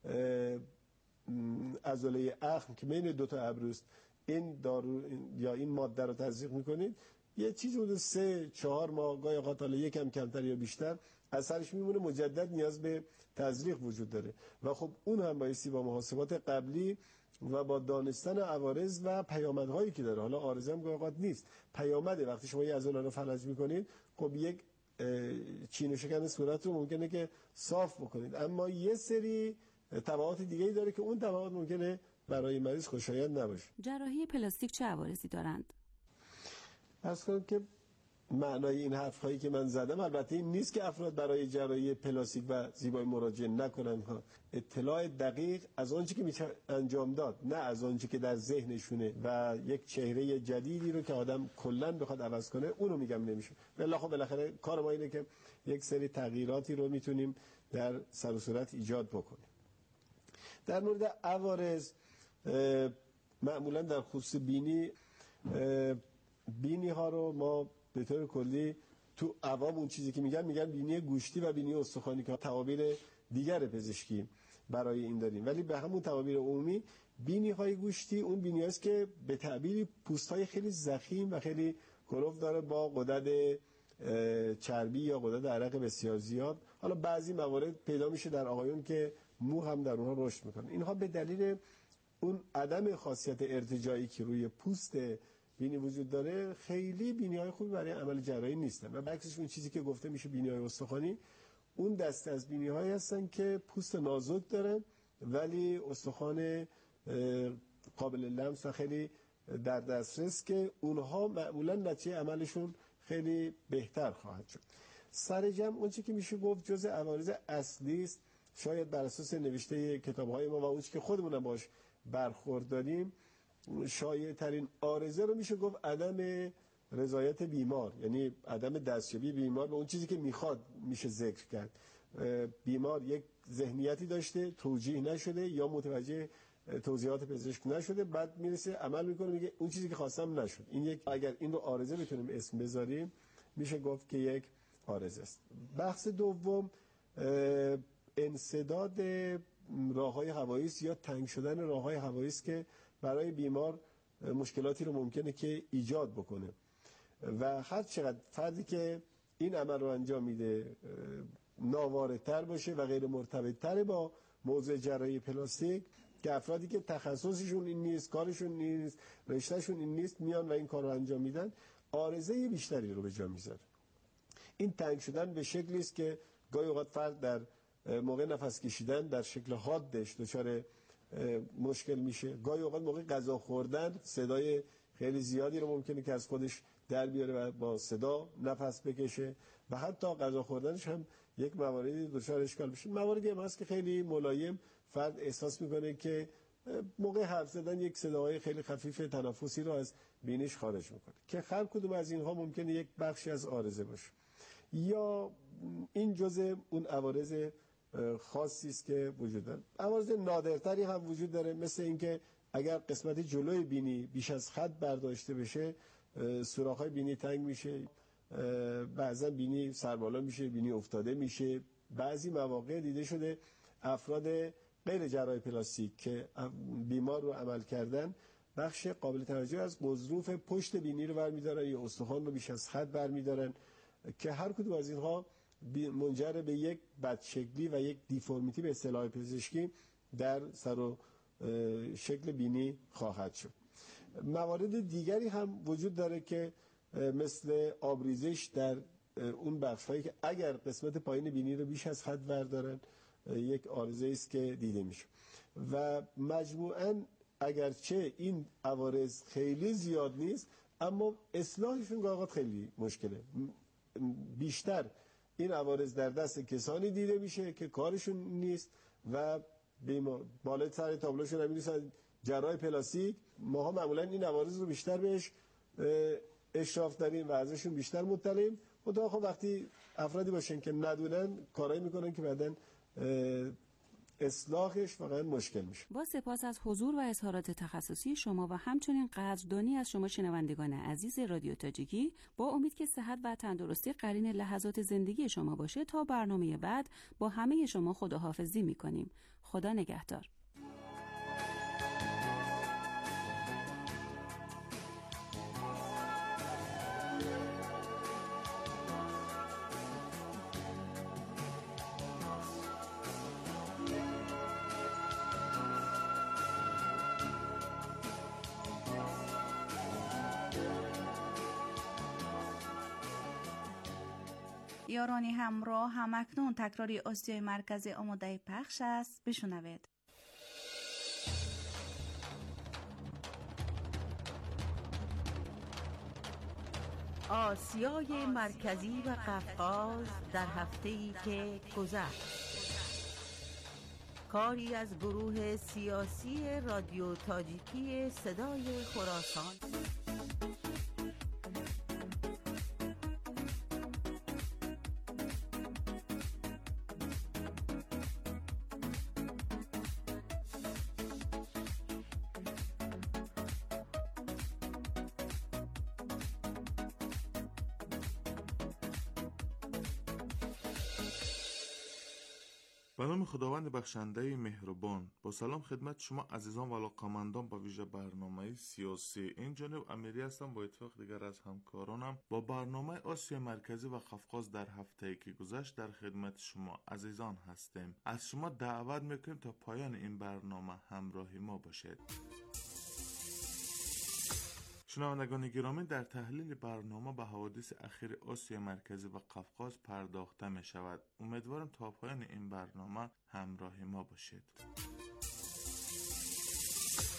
عضله اخم که بین دو تا ابروست این دارو یا این ماده رو تزریق میکنید، یه چیز حدود 3-4 ماه گاهی اوقات حالا یکم کمتر یا بیشتر اثرش میمونه، مجدد نیاز به تزریق وجود داره و خب اون هم بایستی با محاسبات قبلی و با دانستن عوارض و پیامدهایی که داره. حالا عارضه هم گاهی اوقات نیست، پیامده. وقتی شما یه عضله رو فلج میکنید خب یک چین و شکن صورت رو ممکنه که صاف بکنید، اما یه سری تبعات دیگه‌ای داره که اون تبعات ممکنه برای مریض خوشایند نباشه. جراحی پلاستیک چه عوارضی دارند؟ عرض کنم که معنای این حرف‌هایی که من زدم البته این نیست که افراد برای جراحی پلاستیک و زیبایی مراجعه نکنن. اطلاع دقیق از آنچه که میشه انجام داد، نه از آنچه که در ذهنشونه و یک چهره جدیدی رو که آدم کلاً بخواد عوض کنه اونو میگم نمیشه. خب بالاخره کار ما اینه که یک سری تغییراتی رو میتونیم در سر و صورت ایجاد بکنیم. در مورد عوارض معمولاً در خصوص بینی ها رو ما به طور کلی تو عوام اون چیزی که میگن بینی گوشتی و بینی استخوانی که تعابیر دیگر پزشکی برای این داریم، ولی به همون تعابیر عمومی بینی های گوشتی اون بینی هست که به تعبیری پوست های خیلی ضخیم و خیلی گرفت داره با غدد چربی یا غدد عرق بسیار زیاد. حالا بعضی موارد پیدا میشه در آقایون که مو هم در اونها رشد میکنه. اینها به دلیل اون عدم خاصیت ارتجاعی که روی پوست بینی وجود داره خیلی بینی‌های خوبی برای عمل جراحی نیستن و برعکسش اون چیزی که گفته میشه بینی‌های استخوانی، اون دسته از بینی‌هایی هستن که پوست نازک دارن ولی استخوان قابل لمس و خیلی در دسترس که اونها معمولا نتیجه عملشون خیلی بهتر خواهد شد. سر جمع اون چیزی که میشه گفت جزء عوارض اصلی است، شاید بر اساس نوشته کتاب‌های ما و اون چیزی که خودمون هم باش برخورداریم، شایع ترین عارضه رو میشه گفت عدم رضایت بیمار، یعنی عدم دستیابی بیمار به اون چیزی که میخواد میشه ذکر کرد. بیمار یک ذهنیتی داشته، توجیه نشده یا متوجه توضیحات پزشک نشده، بعد میرسه عمل میکنه میگه اون چیزی که خواستم نشد. این یک، اگر این رو عارضه بتونیم اسم بذاریم میشه گفت که یک عارضه است. بحث دوم انسداد راههای هوایی است یا تنگ شدن راههای هوایی است که برای بیمار مشکلاتی رو ممکنه که ایجاد بکنه و هر چقدر فردی که این عمل رو انجام میده ناواردتر باشه و غیر مرتبط‌تر با موضوع جراحی پلاستیک، که افرادی که تخصصشون این نیست، کارشون نیست، رشتهشون این نیست میان و این کار رو انجام میدن، عارضه بیشتری رو به جا میذاره. این تنگ شدن به شکلی است که گاهی اوقات فرد در موقع نفس کشیدن در شکل حادش دچار مشکل میشه، گاهی اوقات موقع غذا خوردن صدای خیلی زیادی رو ممکنه که از خودش در بیاره و با صدا نفس بکشه و حتی غذا خوردنش هم یک مواردی دچار اشکال میشه. مواردی هم هست که خیلی ملایم فرد احساس میکنه که موقع حرف زدن یک صداهای خیلی خفیف تنفسی رو از بینیش خارج میکنه که هر کدوم از اینها ممکنه یک بخشی از عارضه باشه یا این جزء اون عوارض خاصی است که وجود داره. عوارض نادرتری هم وجود داره، مثل اینکه اگر قسمت جلوی بینی بیش از حد برداشته بشه سوراخ‌های بینی تنگ میشه، بعضا بینی سربالا میشه، بینی افتاده میشه. بعضی مواقع دیده شده افراد غیر جراح پلاستیک که بیمار رو عمل کردن بخش قابل توجه از غضروف پشت بینی رو برمی‌دارن یا استخوان رو بیش از حد برمی‌دارن که هر کدوم از اینها منجر به یک بدشکلی و یک دیفورمیتی به اصطلاح پزشکی در سر و شکل بینی خواهد شد. موارد دیگری هم وجود داره که مثل آبریزش در اون بخش‌هایی که اگر قسمت پایین بینی رو بیش از حد بردارن یک عارضه است که دیده میشه و مجموعاً اگرچه این عوارض خیلی زیاد نیست اما اصلاحشون گاهی خیلی مشکله. بیشتر این عوارض در دست کسانی دیده میشه که کارشون نیست و بالای سر تابلوشون هم می‌نویسن جراح پلاستیک. ماها معمولا این عوارض رو بیشتر بهش اشراف داریم و ازشون بیشتر مطلعیم. خب وقتی افرادی باشن که ندونن کارایی میکنن که بعدن اصلاحش واقعا مشکل میشه. با سپاس از حضور و اظهارات تخصصی شما و همچنین قدردانی از شما شنوندگان عزیز رادیو تاجیکی، با امید که صحت و تندرستی قرین لحظات زندگی شما باشه، تا برنامه بعد با همه شما خداحافظی میکنیم. خدا نگهدار. یارانی همراه، همکنون تکراری آسیای مرکزی آماده پخش است. بشنوید. آسیای مرکزی و قفقاز در هفته‌ای که گذشت، کاری از گروه سیاسی رادیو تاجیکی صدای خراسان. به نام خداوند بخشنده مهربان، با سلام خدمت شما عزیزان و علاقه‌مندان با ویژه برنامه سیاسی. این جانب امیری هستم با اتفاق دیگر از همکارانم با برنامه آسیا مرکزی و قفقاز در هفته‌ای که گذشت در خدمت شما عزیزان هستیم. از شما دعوت میکنیم تا پایان این برنامه همراه ما باشید. شنوندگان گرامی، در تحلیل برنامه به حوادث اخیر آسیا مرکزی و قفقاز پرداخته می شود. امیدوارم تا پایان این برنامه همراه ما باشید.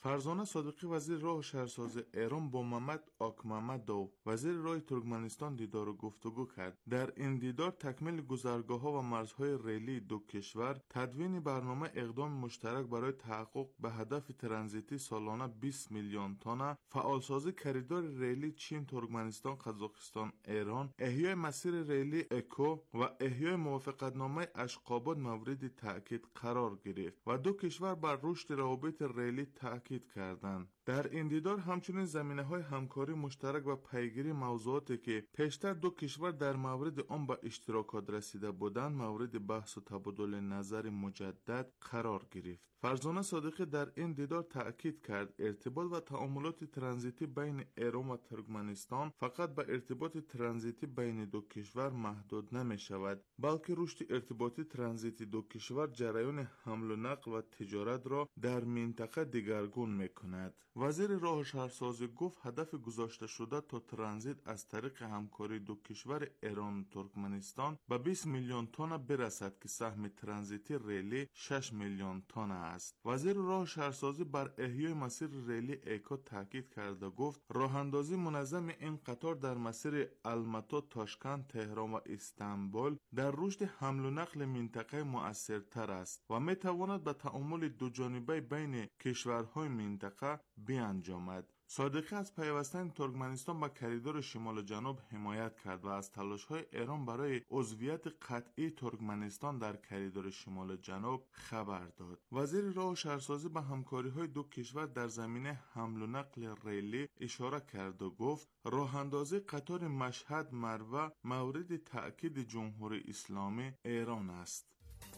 فرزانه صادقی وزیر راه و شهرسازی ایران با محمد آکمحمدوف وزیر راه ترکمنستان دیدار و گفتگو کرد. در این دیدار تکمیل گذرگاه‌ها و مرزهای ریلی دو کشور، تدوین برنامه اقدام مشترک برای تحقق به هدف ترانزیتی سالانه 20 میلیون تن، فعالسازی کریدور ریلی چین ترکمنستان قزاقستان ایران، احیای مسیر ریلی اکو و احیای موافقتنامه اشقاباد مورد تأکید قرار گرفت و دو کشور بر رشد روابط ریلی تأکید کردند. در این دیدار همچنین زمینه‌های همکاری مشترک و پیگیری موضوعاتی که پیشتر دو کشور در مورد آن به اشتراکات رسیده بودند مورد بحث و تبادل نظر مجدد قرار گرفت. فرزانه صادقی در این دیدار تأکید کرد ارتباط و تعاملات ترانزیتی بین ایران و ترکمنستان فقط به ارتباط ترانزیتی بین دو کشور محدود نمی شود، بلکه رشد ارتباطی ترانزیتی دو کشور جریان حمل و نقل و تجارت را در منطقه دگرگون می کند. وزیر راه و شهرسازی گفت هدف گذاشته شده تا ترانزیت از طریق همکاری دو کشور ایران و ترکمنستان به 20 میلیون تن برسد که سهم ترانزیتی ریلی 6 میلیون تن است. وزیر راه و شهرسازی بر احیای مسیر ریلی ایکا تاکید کرده گفت راه اندازی منظم این قطار در مسیر الماتا، تاشکند، تهران و استانبول در رشد حمل و نقل منطقه مؤثرتر است و می تواند به تعامل دو جانبه بین کشورهای منطقه بیانجامد. صادقی از پیوستن ترکمنستان به کریدور شمال و جنوب حمایت کرد و از تلاش‌های ایران برای عضویت قطعی ترکمنستان در کریدور شمال و جنوب خبر داد. وزیر راه و شهرسازی به همکاری‌های دو کشور در زمینه حمل و نقل ریلی اشاره کرد و گفت راه‌اندازی قطار مشهد مروه مورد تأکید جمهوری اسلامی ایران است.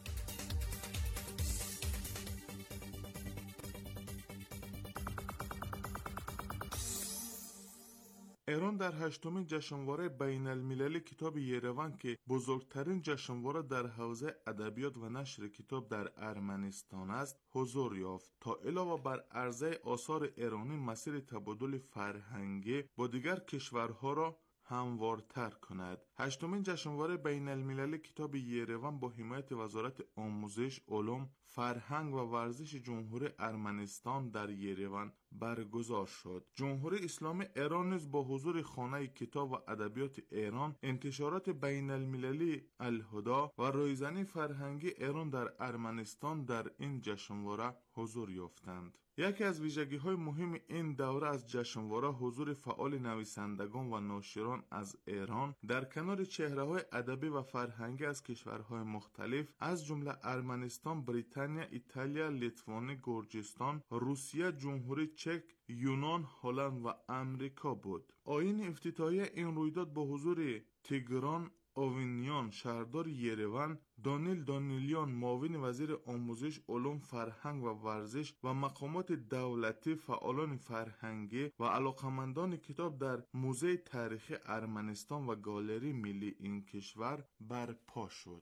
ایران در 8مین جشنواره بین المللی کتاب یروان که بزرگترین جشنواره در حوزه ادبیات و نشر کتاب در ارمنستان است حضور یافت تا علاوه بر عرضه آثار ایرانی مسیر تبادل فرهنگی با دیگر کشورها را هموارتر کند. 8مین جشنواره بین المللی کتاب یروان با حمایت وزارت آموزش، علوم، فرهنگ و ورزش جمهوری ارمنستان در یروان برگزار شد. جمهوری اسلامی ایران نیز با حضور خانه کتاب و ادبیات ایران، انتشارات بین المللی الهدا و رایزنی فرهنگی ایران در ارمنستان در این جشنواره حضور یافتند. یکی از ویژگی‌های مهم این دوره از جشنواره حضور فعال نویسندگان و ناشران از ایران در کنار چهره‌های ادبی و فرهنگی از کشورهای مختلف از جمله ارمنستان، بریتانیا، ایتالیا، لیتوانی، گرجستان، روسیه، جمهوری چک، یونان، هلند و امریکا بود. آیین افتتاحیه این رویداد با حضور تیگران اوینیان شهردار یروان، دانیل دانیلیان معاون وزیر آموزش، علوم، فرهنگ و ورزش و مقامات دولتی، فعالان فرهنگی و علاقمندان کتاب در موزه تاریخی ارمنستان و گالری ملی این کشور برپا شد.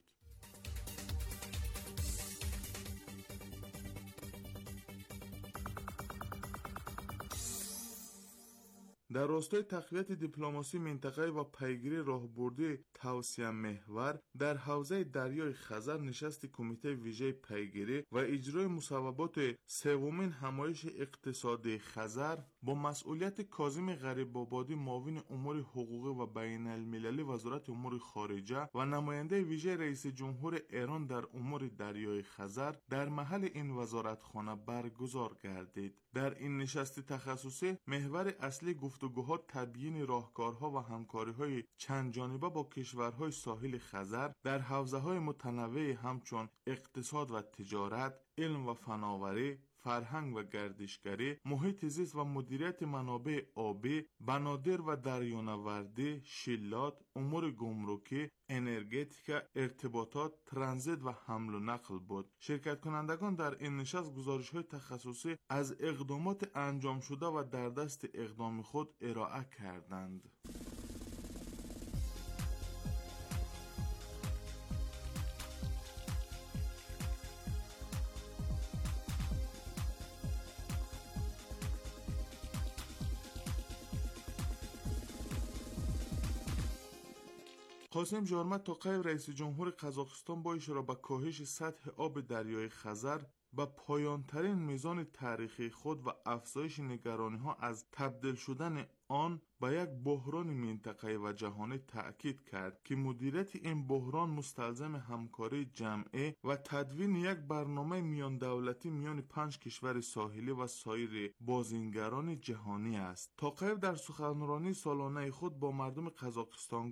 در راستای تقویت دیپلماسی منطقه‌ای و پیگیری راهبردی توسعه محور در حوزه دریای خزر نشست کمیته ویژه پیگیری و اجرای مصوبات سومین همایش اقتصادی خزر با مسئولیت کاظم غریب‌آبادی معاون امور حقوقی و بین المللی وزارت امور خارجه و نماینده ویژه رئیس جمهور ایران در امور دریای خزر در محل این وزارتخانه برگزار گردید. در این نشست تخصصی محور اصلی گفتگوها تبیین راهکارها و همکاری‌های چند جانبه با کشورهای ساحل خزر در حوزه‌های متنوعی همچون اقتصاد و تجارت، علم و فناوری، فرهنگ و گردشگری، محیط زیست و مدیریت منابع آبی، بنادر و دریانوردی، شیلات، امور گمرکی، انرژتیکا، ارتباطات، ترانزیت و حمل و نقل بود. شرکت کنندگان در این نشست گزارش‌های تخصصی از اقدامات انجام شده و در دست اقدام خود ارائه کردند. قاسم جارمت توقیع رئیس جمهور قزاقستان با اشاره به کاهش سطح آب دریای خزر به پایانترین میزان تاریخی خود و افزایش نگرانی‌ها از تبدیل شدن آن به یک بحران منطقه‌ای و جهانی تأکید کرد که مدیریت این بحران مستلزم همکاری جمعی و تدوین یک برنامه میان دولتی میان 5 کشور ساحلی و سایر بازینگران جهانی است. توقیف در سخنرانی سالانه خود با مردم قزاقستان